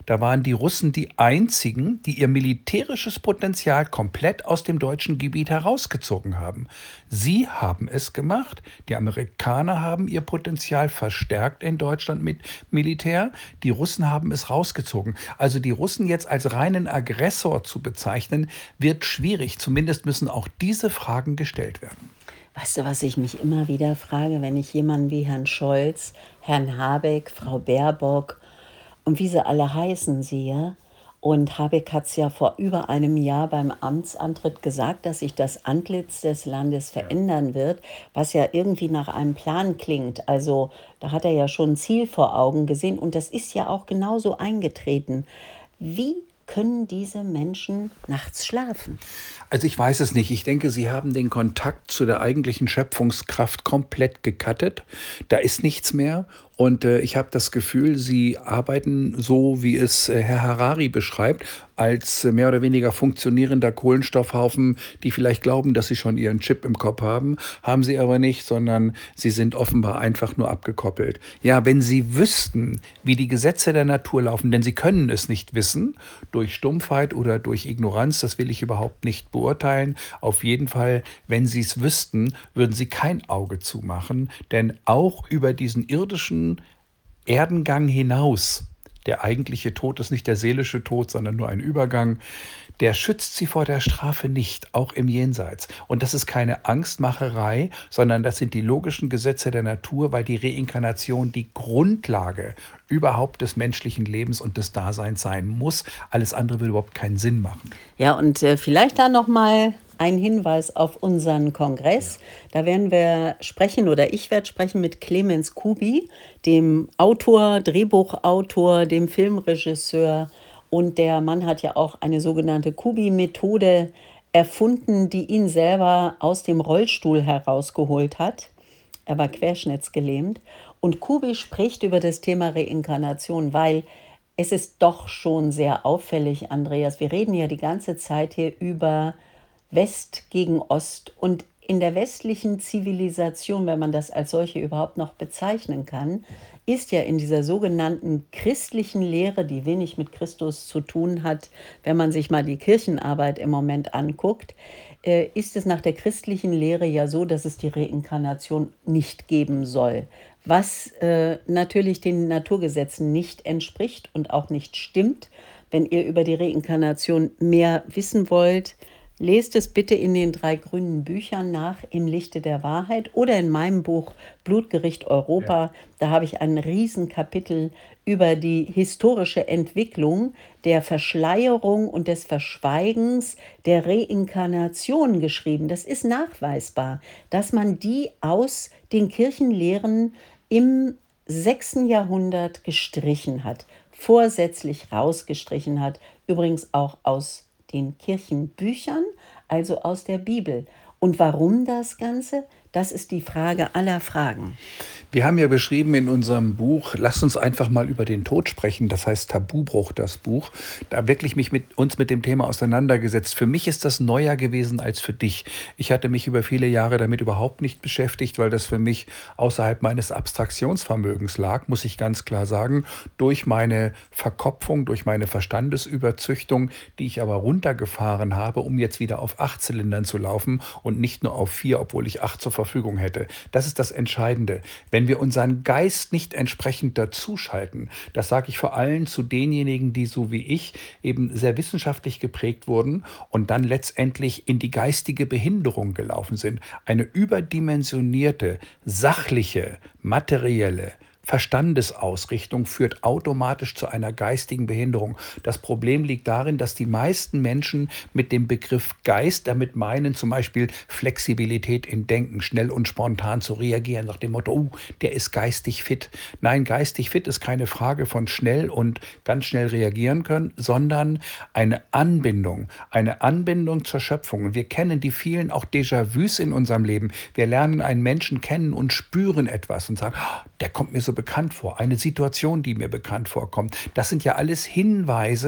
Da waren die Russen die einzigen, die ihr militärisches Potenzial komplett aus dem deutschen Gebiet herausgezogen haben. Sie haben es gemacht. Die Amerikaner haben ihr Potenzial verstärkt in Deutschland mit Militär. Die Russen haben es rausgezogen. Also die Russen jetzt als reinen Aggressor zu bezeichnen, wird schwierig. Zumindest müssen auch diese Fragen gestellt werden. Weißt du, was ich mich immer wieder frage, wenn ich jemanden wie Herrn Scholz, Herrn Habeck, Frau Baerbock und wie sie alle heißen sehe? Und Habeck hat es ja vor über einem Jahr beim Amtsantritt gesagt, dass sich das Antlitz des Landes Ja. verändern wird, was ja irgendwie nach einem Plan klingt. Also da hat er ja schon ein Ziel vor Augen gesehen und das ist ja auch genauso eingetreten. Wie können diese Menschen nachts schlafen? Also ich weiß es nicht. Ich denke, sie haben den Kontakt zu der eigentlichen Schöpfungskraft komplett gecuttet. Da ist nichts mehr. Und äh, ich habe das Gefühl, sie arbeiten so, wie es äh, Herr Harari beschreibt, als äh, mehr oder weniger funktionierender Kohlenstoffhaufen, die vielleicht glauben, dass sie schon ihren Chip im Kopf haben, haben sie aber nicht, sondern sie sind offenbar einfach nur abgekoppelt. Ja, wenn sie wüssten, wie die Gesetze der Natur laufen, denn sie können es nicht wissen, durch Stumpfheit oder durch Ignoranz, das will ich überhaupt nicht beurteilen. Auf jeden Fall, wenn sie es wüssten, würden sie kein Auge zumachen, denn auch über diesen irdischen Erdengang hinaus, der eigentliche Tod ist nicht der seelische Tod, sondern nur ein Übergang, der schützt sie vor der Strafe nicht, auch im Jenseits. Und das ist keine Angstmacherei, sondern das sind die logischen Gesetze der Natur, weil die Reinkarnation die Grundlage überhaupt des menschlichen Lebens und des Daseins sein muss. Alles andere würde überhaupt keinen Sinn machen. Ja, und äh, vielleicht da noch mal ein Hinweis auf unseren Kongress. Da werden wir sprechen oder ich werde sprechen mit Clemens Kubi, dem Autor, Drehbuchautor, dem Filmregisseur. Und der Mann hat ja auch eine sogenannte Kubi-Methode erfunden, die ihn selber aus dem Rollstuhl herausgeholt hat. Er war querschnittsgelähmt. Und Kubi spricht über das Thema Reinkarnation, weil es ist doch schon sehr auffällig, Andreas. Wir reden ja die ganze Zeit hier über West gegen Ost. Und in der westlichen Zivilisation, wenn man das als solche überhaupt noch bezeichnen kann, ist ja in dieser sogenannten christlichen Lehre, die wenig mit Christus zu tun hat, wenn man sich mal die Kirchenarbeit im Moment anguckt, äh, ist es nach der christlichen Lehre ja so, dass es die Reinkarnation nicht geben soll. Was äh, natürlich den Naturgesetzen nicht entspricht und auch nicht stimmt. Wenn ihr über die Reinkarnation mehr wissen wollt, lest es bitte in den drei grünen Büchern nach, im Lichte der Wahrheit oder in meinem Buch Blutgericht Europa. Ja. Da habe ich ein Riesenkapitel über die historische Entwicklung der Verschleierung und des Verschweigens der Reinkarnation geschrieben. Das ist nachweisbar, dass man die aus den Kirchenlehren im sechsten Jahrhundert gestrichen hat, vorsätzlich rausgestrichen hat, übrigens auch aus den Kirchenbüchern, also aus der Bibel. Und warum das Ganze? Das ist die Frage aller Fragen. Wir haben ja beschrieben in unserem Buch, lasst uns einfach mal über den Tod sprechen, das heißt Tabubruch, das Buch. Da wirklich mich mit uns mit dem Thema auseinandergesetzt. Für mich ist das neuer gewesen als für dich. Ich hatte mich über viele Jahre damit überhaupt nicht beschäftigt, weil das für mich außerhalb meines Abstraktionsvermögens lag, muss ich ganz klar sagen, durch meine Verkopfung, durch meine Verstandesüberzüchtung, die ich aber runtergefahren habe, um jetzt wieder auf acht Zylindern zu laufen und nicht nur auf vier, obwohl ich acht zur Verfügung hätte. Das ist das Entscheidende. Wenn wir unseren Geist nicht entsprechend dazuschalten, das sage ich vor allem zu denjenigen, die so wie ich eben sehr wissenschaftlich geprägt wurden und dann letztendlich in die geistige Behinderung gelaufen sind. Eine überdimensionierte, sachliche, materielle Verstandesausrichtung führt automatisch zu einer geistigen Behinderung. Das Problem liegt darin, dass die meisten Menschen mit dem Begriff Geist damit meinen, zum Beispiel Flexibilität im Denken, schnell und spontan zu reagieren, nach dem Motto, oh, der ist geistig fit. Nein, geistig fit ist keine Frage von schnell und ganz schnell reagieren können, sondern eine Anbindung, eine Anbindung zur Schöpfung. Und wir kennen die vielen auch Déjà-vus in unserem Leben. Wir lernen einen Menschen kennen und spüren etwas und sagen, oh, der kommt mir so bekannt vor, eine Situation, die mir bekannt vorkommt. Das sind ja alles Hinweise,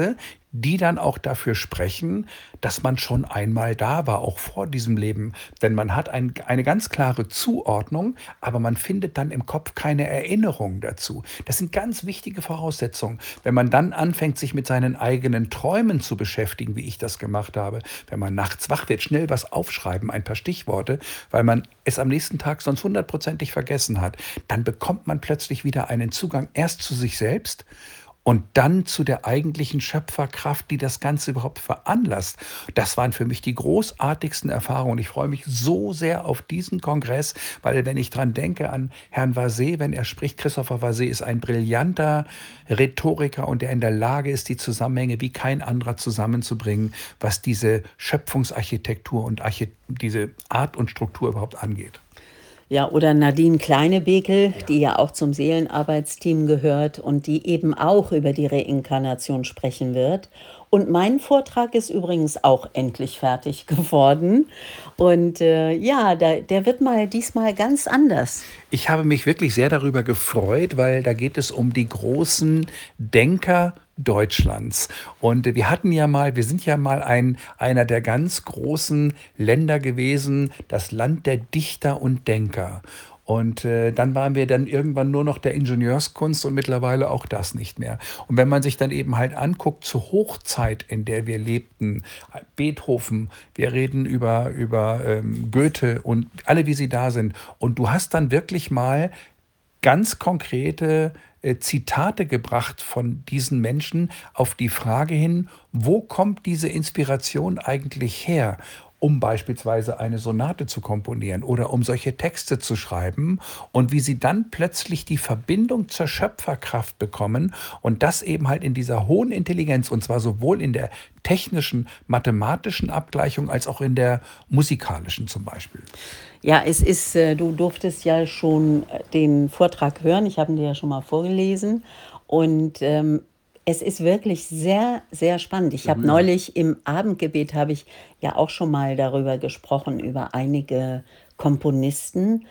die dann auch dafür sprechen, dass man schon einmal da war, auch vor diesem Leben. Denn man hat ein, eine ganz klare Zuordnung, aber man findet dann im Kopf keine Erinnerung dazu. Das sind ganz wichtige Voraussetzungen. Wenn man dann anfängt, sich mit seinen eigenen Träumen zu beschäftigen, wie ich das gemacht habe, wenn man nachts wach wird, schnell was aufschreiben, ein paar Stichworte, weil man es am nächsten Tag sonst hundertprozentig vergessen hat, dann bekommt man plötzlich wieder einen Zugang erst zu sich selbst und dann zu der eigentlichen Schöpferkraft, die das Ganze überhaupt veranlasst. Das waren für mich die großartigsten Erfahrungen. Ich freue mich so sehr auf diesen Kongress, weil wenn ich dran denke an Herrn Varset, wenn er spricht, Christopher Varset ist ein brillanter Rhetoriker und der in der Lage ist, die Zusammenhänge wie kein anderer zusammenzubringen, was diese Schöpfungsarchitektur und Archit- diese Art und Struktur überhaupt angeht. Ja, oder Nadine Kleinebekel, die ja auch zum Seelenarbeitsteam gehört und die eben auch über die Reinkarnation sprechen wird. Und mein Vortrag ist übrigens auch endlich fertig geworden. Und äh, ja, da, der wird mal diesmal ganz anders. Ich habe mich wirklich sehr darüber gefreut, weil da geht es um die großen Denker Deutschlands. Und äh, wir hatten ja mal, wir sind ja mal ein, einer der ganz großen Länder gewesen, das Land der Dichter und Denker. Und äh, dann waren wir dann irgendwann nur noch der Ingenieurskunst und mittlerweile auch das nicht mehr. Und wenn man sich dann eben halt anguckt, zur Hochzeit, in der wir lebten, Beethoven, wir reden über, über ähm, Goethe und alle, wie sie da sind. Und du hast dann wirklich mal ganz konkrete äh, Zitate gebracht von diesen Menschen auf die Frage hin, wo kommt diese Inspiration eigentlich her? Um beispielsweise eine Sonate zu komponieren oder um solche Texte zu schreiben und wie sie dann plötzlich die Verbindung zur Schöpferkraft bekommen und das eben halt in dieser hohen Intelligenz und zwar sowohl in der technischen, mathematischen Abgleichung als auch in der musikalischen zum Beispiel. Ja, es ist, äh, du durftest ja schon äh, den Vortrag hören. Ich habe ihn dir ja schon mal vorgelesen. Und ähm, es ist wirklich sehr, sehr spannend. Ich habe Berührend. neulich im Abendgebet habe ich ja auch schon mal darüber gesprochen, über einige Komponisten.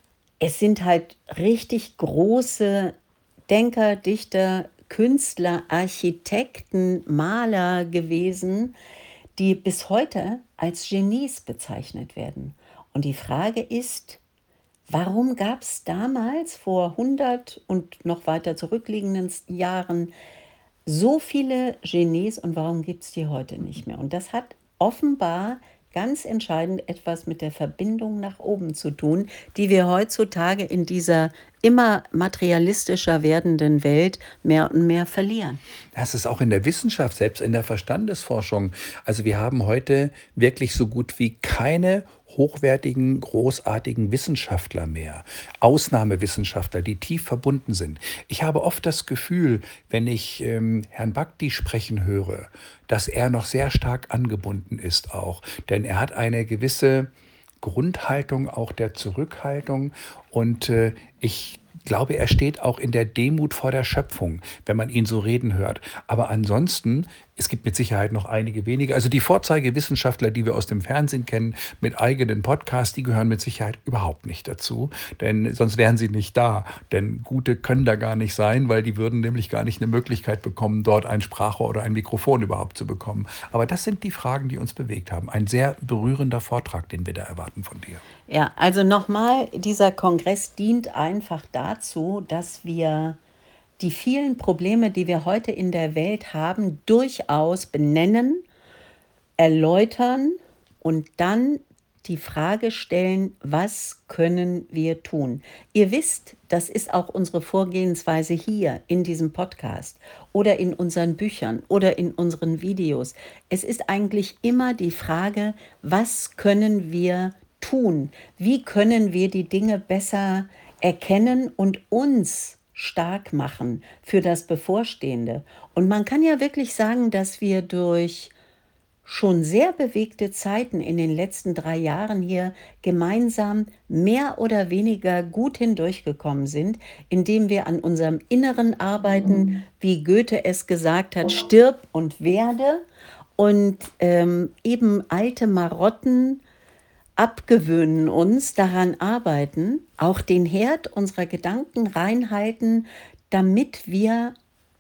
Es sind halt richtig große Denker, Dichter, Künstler, Architekten, Maler gewesen, die bis heute als Genies bezeichnet werden. Und die Frage ist, warum gab es damals vor hundert und noch weiter zurückliegenden Jahren so viele Genies und warum gibt es die heute nicht mehr? Und das hat offenbar ganz entscheidend etwas mit der Verbindung nach oben zu tun, die wir heutzutage in dieser immer materialistischer werdenden Welt mehr und mehr verlieren. Das ist auch in der Wissenschaft, selbst in der Verstandesforschung. Also wir haben heute wirklich so gut wie keine hochwertigen, großartigen Wissenschaftler mehr. Ausnahmewissenschaftler, die tief verbunden sind. Ich habe oft das Gefühl, wenn ich ähm, Herrn Bhakti sprechen höre, dass er noch sehr stark angebunden ist auch. Denn er hat eine gewisse Grundhaltung auch der Zurückhaltung und äh, ich glaube, er steht auch in der Demut vor der Schöpfung, wenn man ihn so reden hört. Aber ansonsten, es gibt mit Sicherheit noch einige wenige. Also die Vorzeigewissenschaftler, die wir aus dem Fernsehen kennen, mit eigenen Podcasts, die gehören mit Sicherheit überhaupt nicht dazu. Denn sonst wären sie nicht da. Denn gute können da gar nicht sein, weil die würden nämlich gar nicht eine Möglichkeit bekommen, dort ein Sprachrohr oder ein Mikrofon überhaupt zu bekommen. Aber das sind die Fragen, die uns bewegt haben. Ein sehr berührender Vortrag, den wir da erwarten von dir. Ja, also nochmal, dieser Kongress dient einfach dazu, dass wir die vielen Probleme, die wir heute in der Welt haben, durchaus benennen, erläutern und dann die Frage stellen, was können wir tun? Ihr wisst, das ist auch unsere Vorgehensweise hier in diesem Podcast oder in unseren Büchern oder in unseren Videos. Es ist eigentlich immer die Frage, was können wir tun? Wie können wir die Dinge besser erkennen und uns stark machen für das Bevorstehende? Und man kann ja wirklich sagen, dass wir durch schon sehr bewegte Zeiten in den letzten drei Jahren hier gemeinsam mehr oder weniger gut hindurchgekommen sind, indem wir an unserem Inneren arbeiten, wie Goethe es gesagt hat, stirb und werde und ähm, eben alte Marotten abgewöhnen uns, daran arbeiten, auch den Herd unserer Gedanken reinhalten, damit wir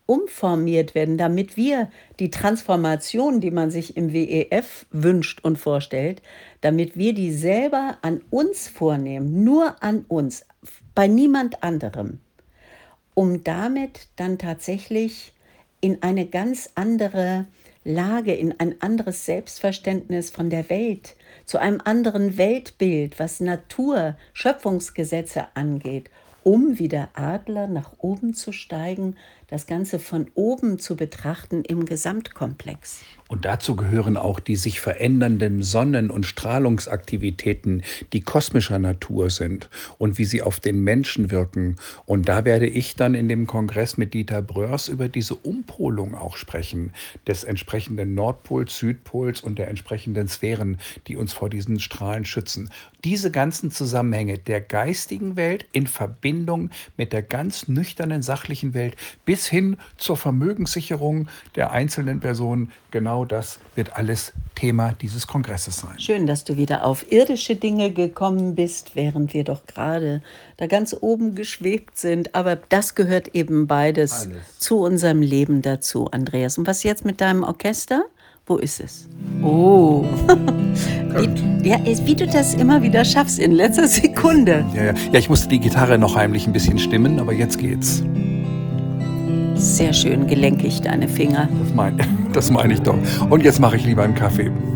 umformiert werden, damit wir die Transformation, die man sich im W E F wünscht und vorstellt, damit wir die selber an uns vornehmen, nur an uns, bei niemand anderem, um damit dann tatsächlich in eine ganz andere Lage, in ein anderes Selbstverständnis von der Welt, zu einem anderen Weltbild, was Natur, Schöpfungsgesetze angeht, um wie der Adler nach oben zu steigen, das Ganze von oben zu betrachten im Gesamtkomplex. Und dazu gehören auch die sich verändernden Sonnen- und Strahlungsaktivitäten, die kosmischer Natur sind und wie sie auf den Menschen wirken. Und da werde ich dann in dem Kongress mit Dieter Bröers über diese Umpolung auch sprechen, des entsprechenden Nordpols, Südpols und der entsprechenden Sphären, die uns vor diesen Strahlen schützen. Diese ganzen Zusammenhänge der geistigen Welt in Verbindung mit der ganz nüchternen sachlichen Welt bis hin zur Vermögenssicherung der einzelnen Personen, genau das wird alles Thema dieses Kongresses sein. Schön, dass du wieder auf irdische Dinge gekommen bist, während wir doch gerade da ganz oben geschwebt sind. Aber das gehört eben beides Alles. zu unserem Leben dazu, Andreas. Und was jetzt mit deinem Orchester? Wo ist es? Oh, wie, ja, wie du das immer wieder schaffst in letzter Sekunde. Ja, ja. ja, ich musste die Gitarre noch heimlich ein bisschen stimmen, aber jetzt geht's. Sehr schön gelenkig, deine Finger. Das meine das mein ich doch. Und jetzt mache ich lieber einen Kaffee.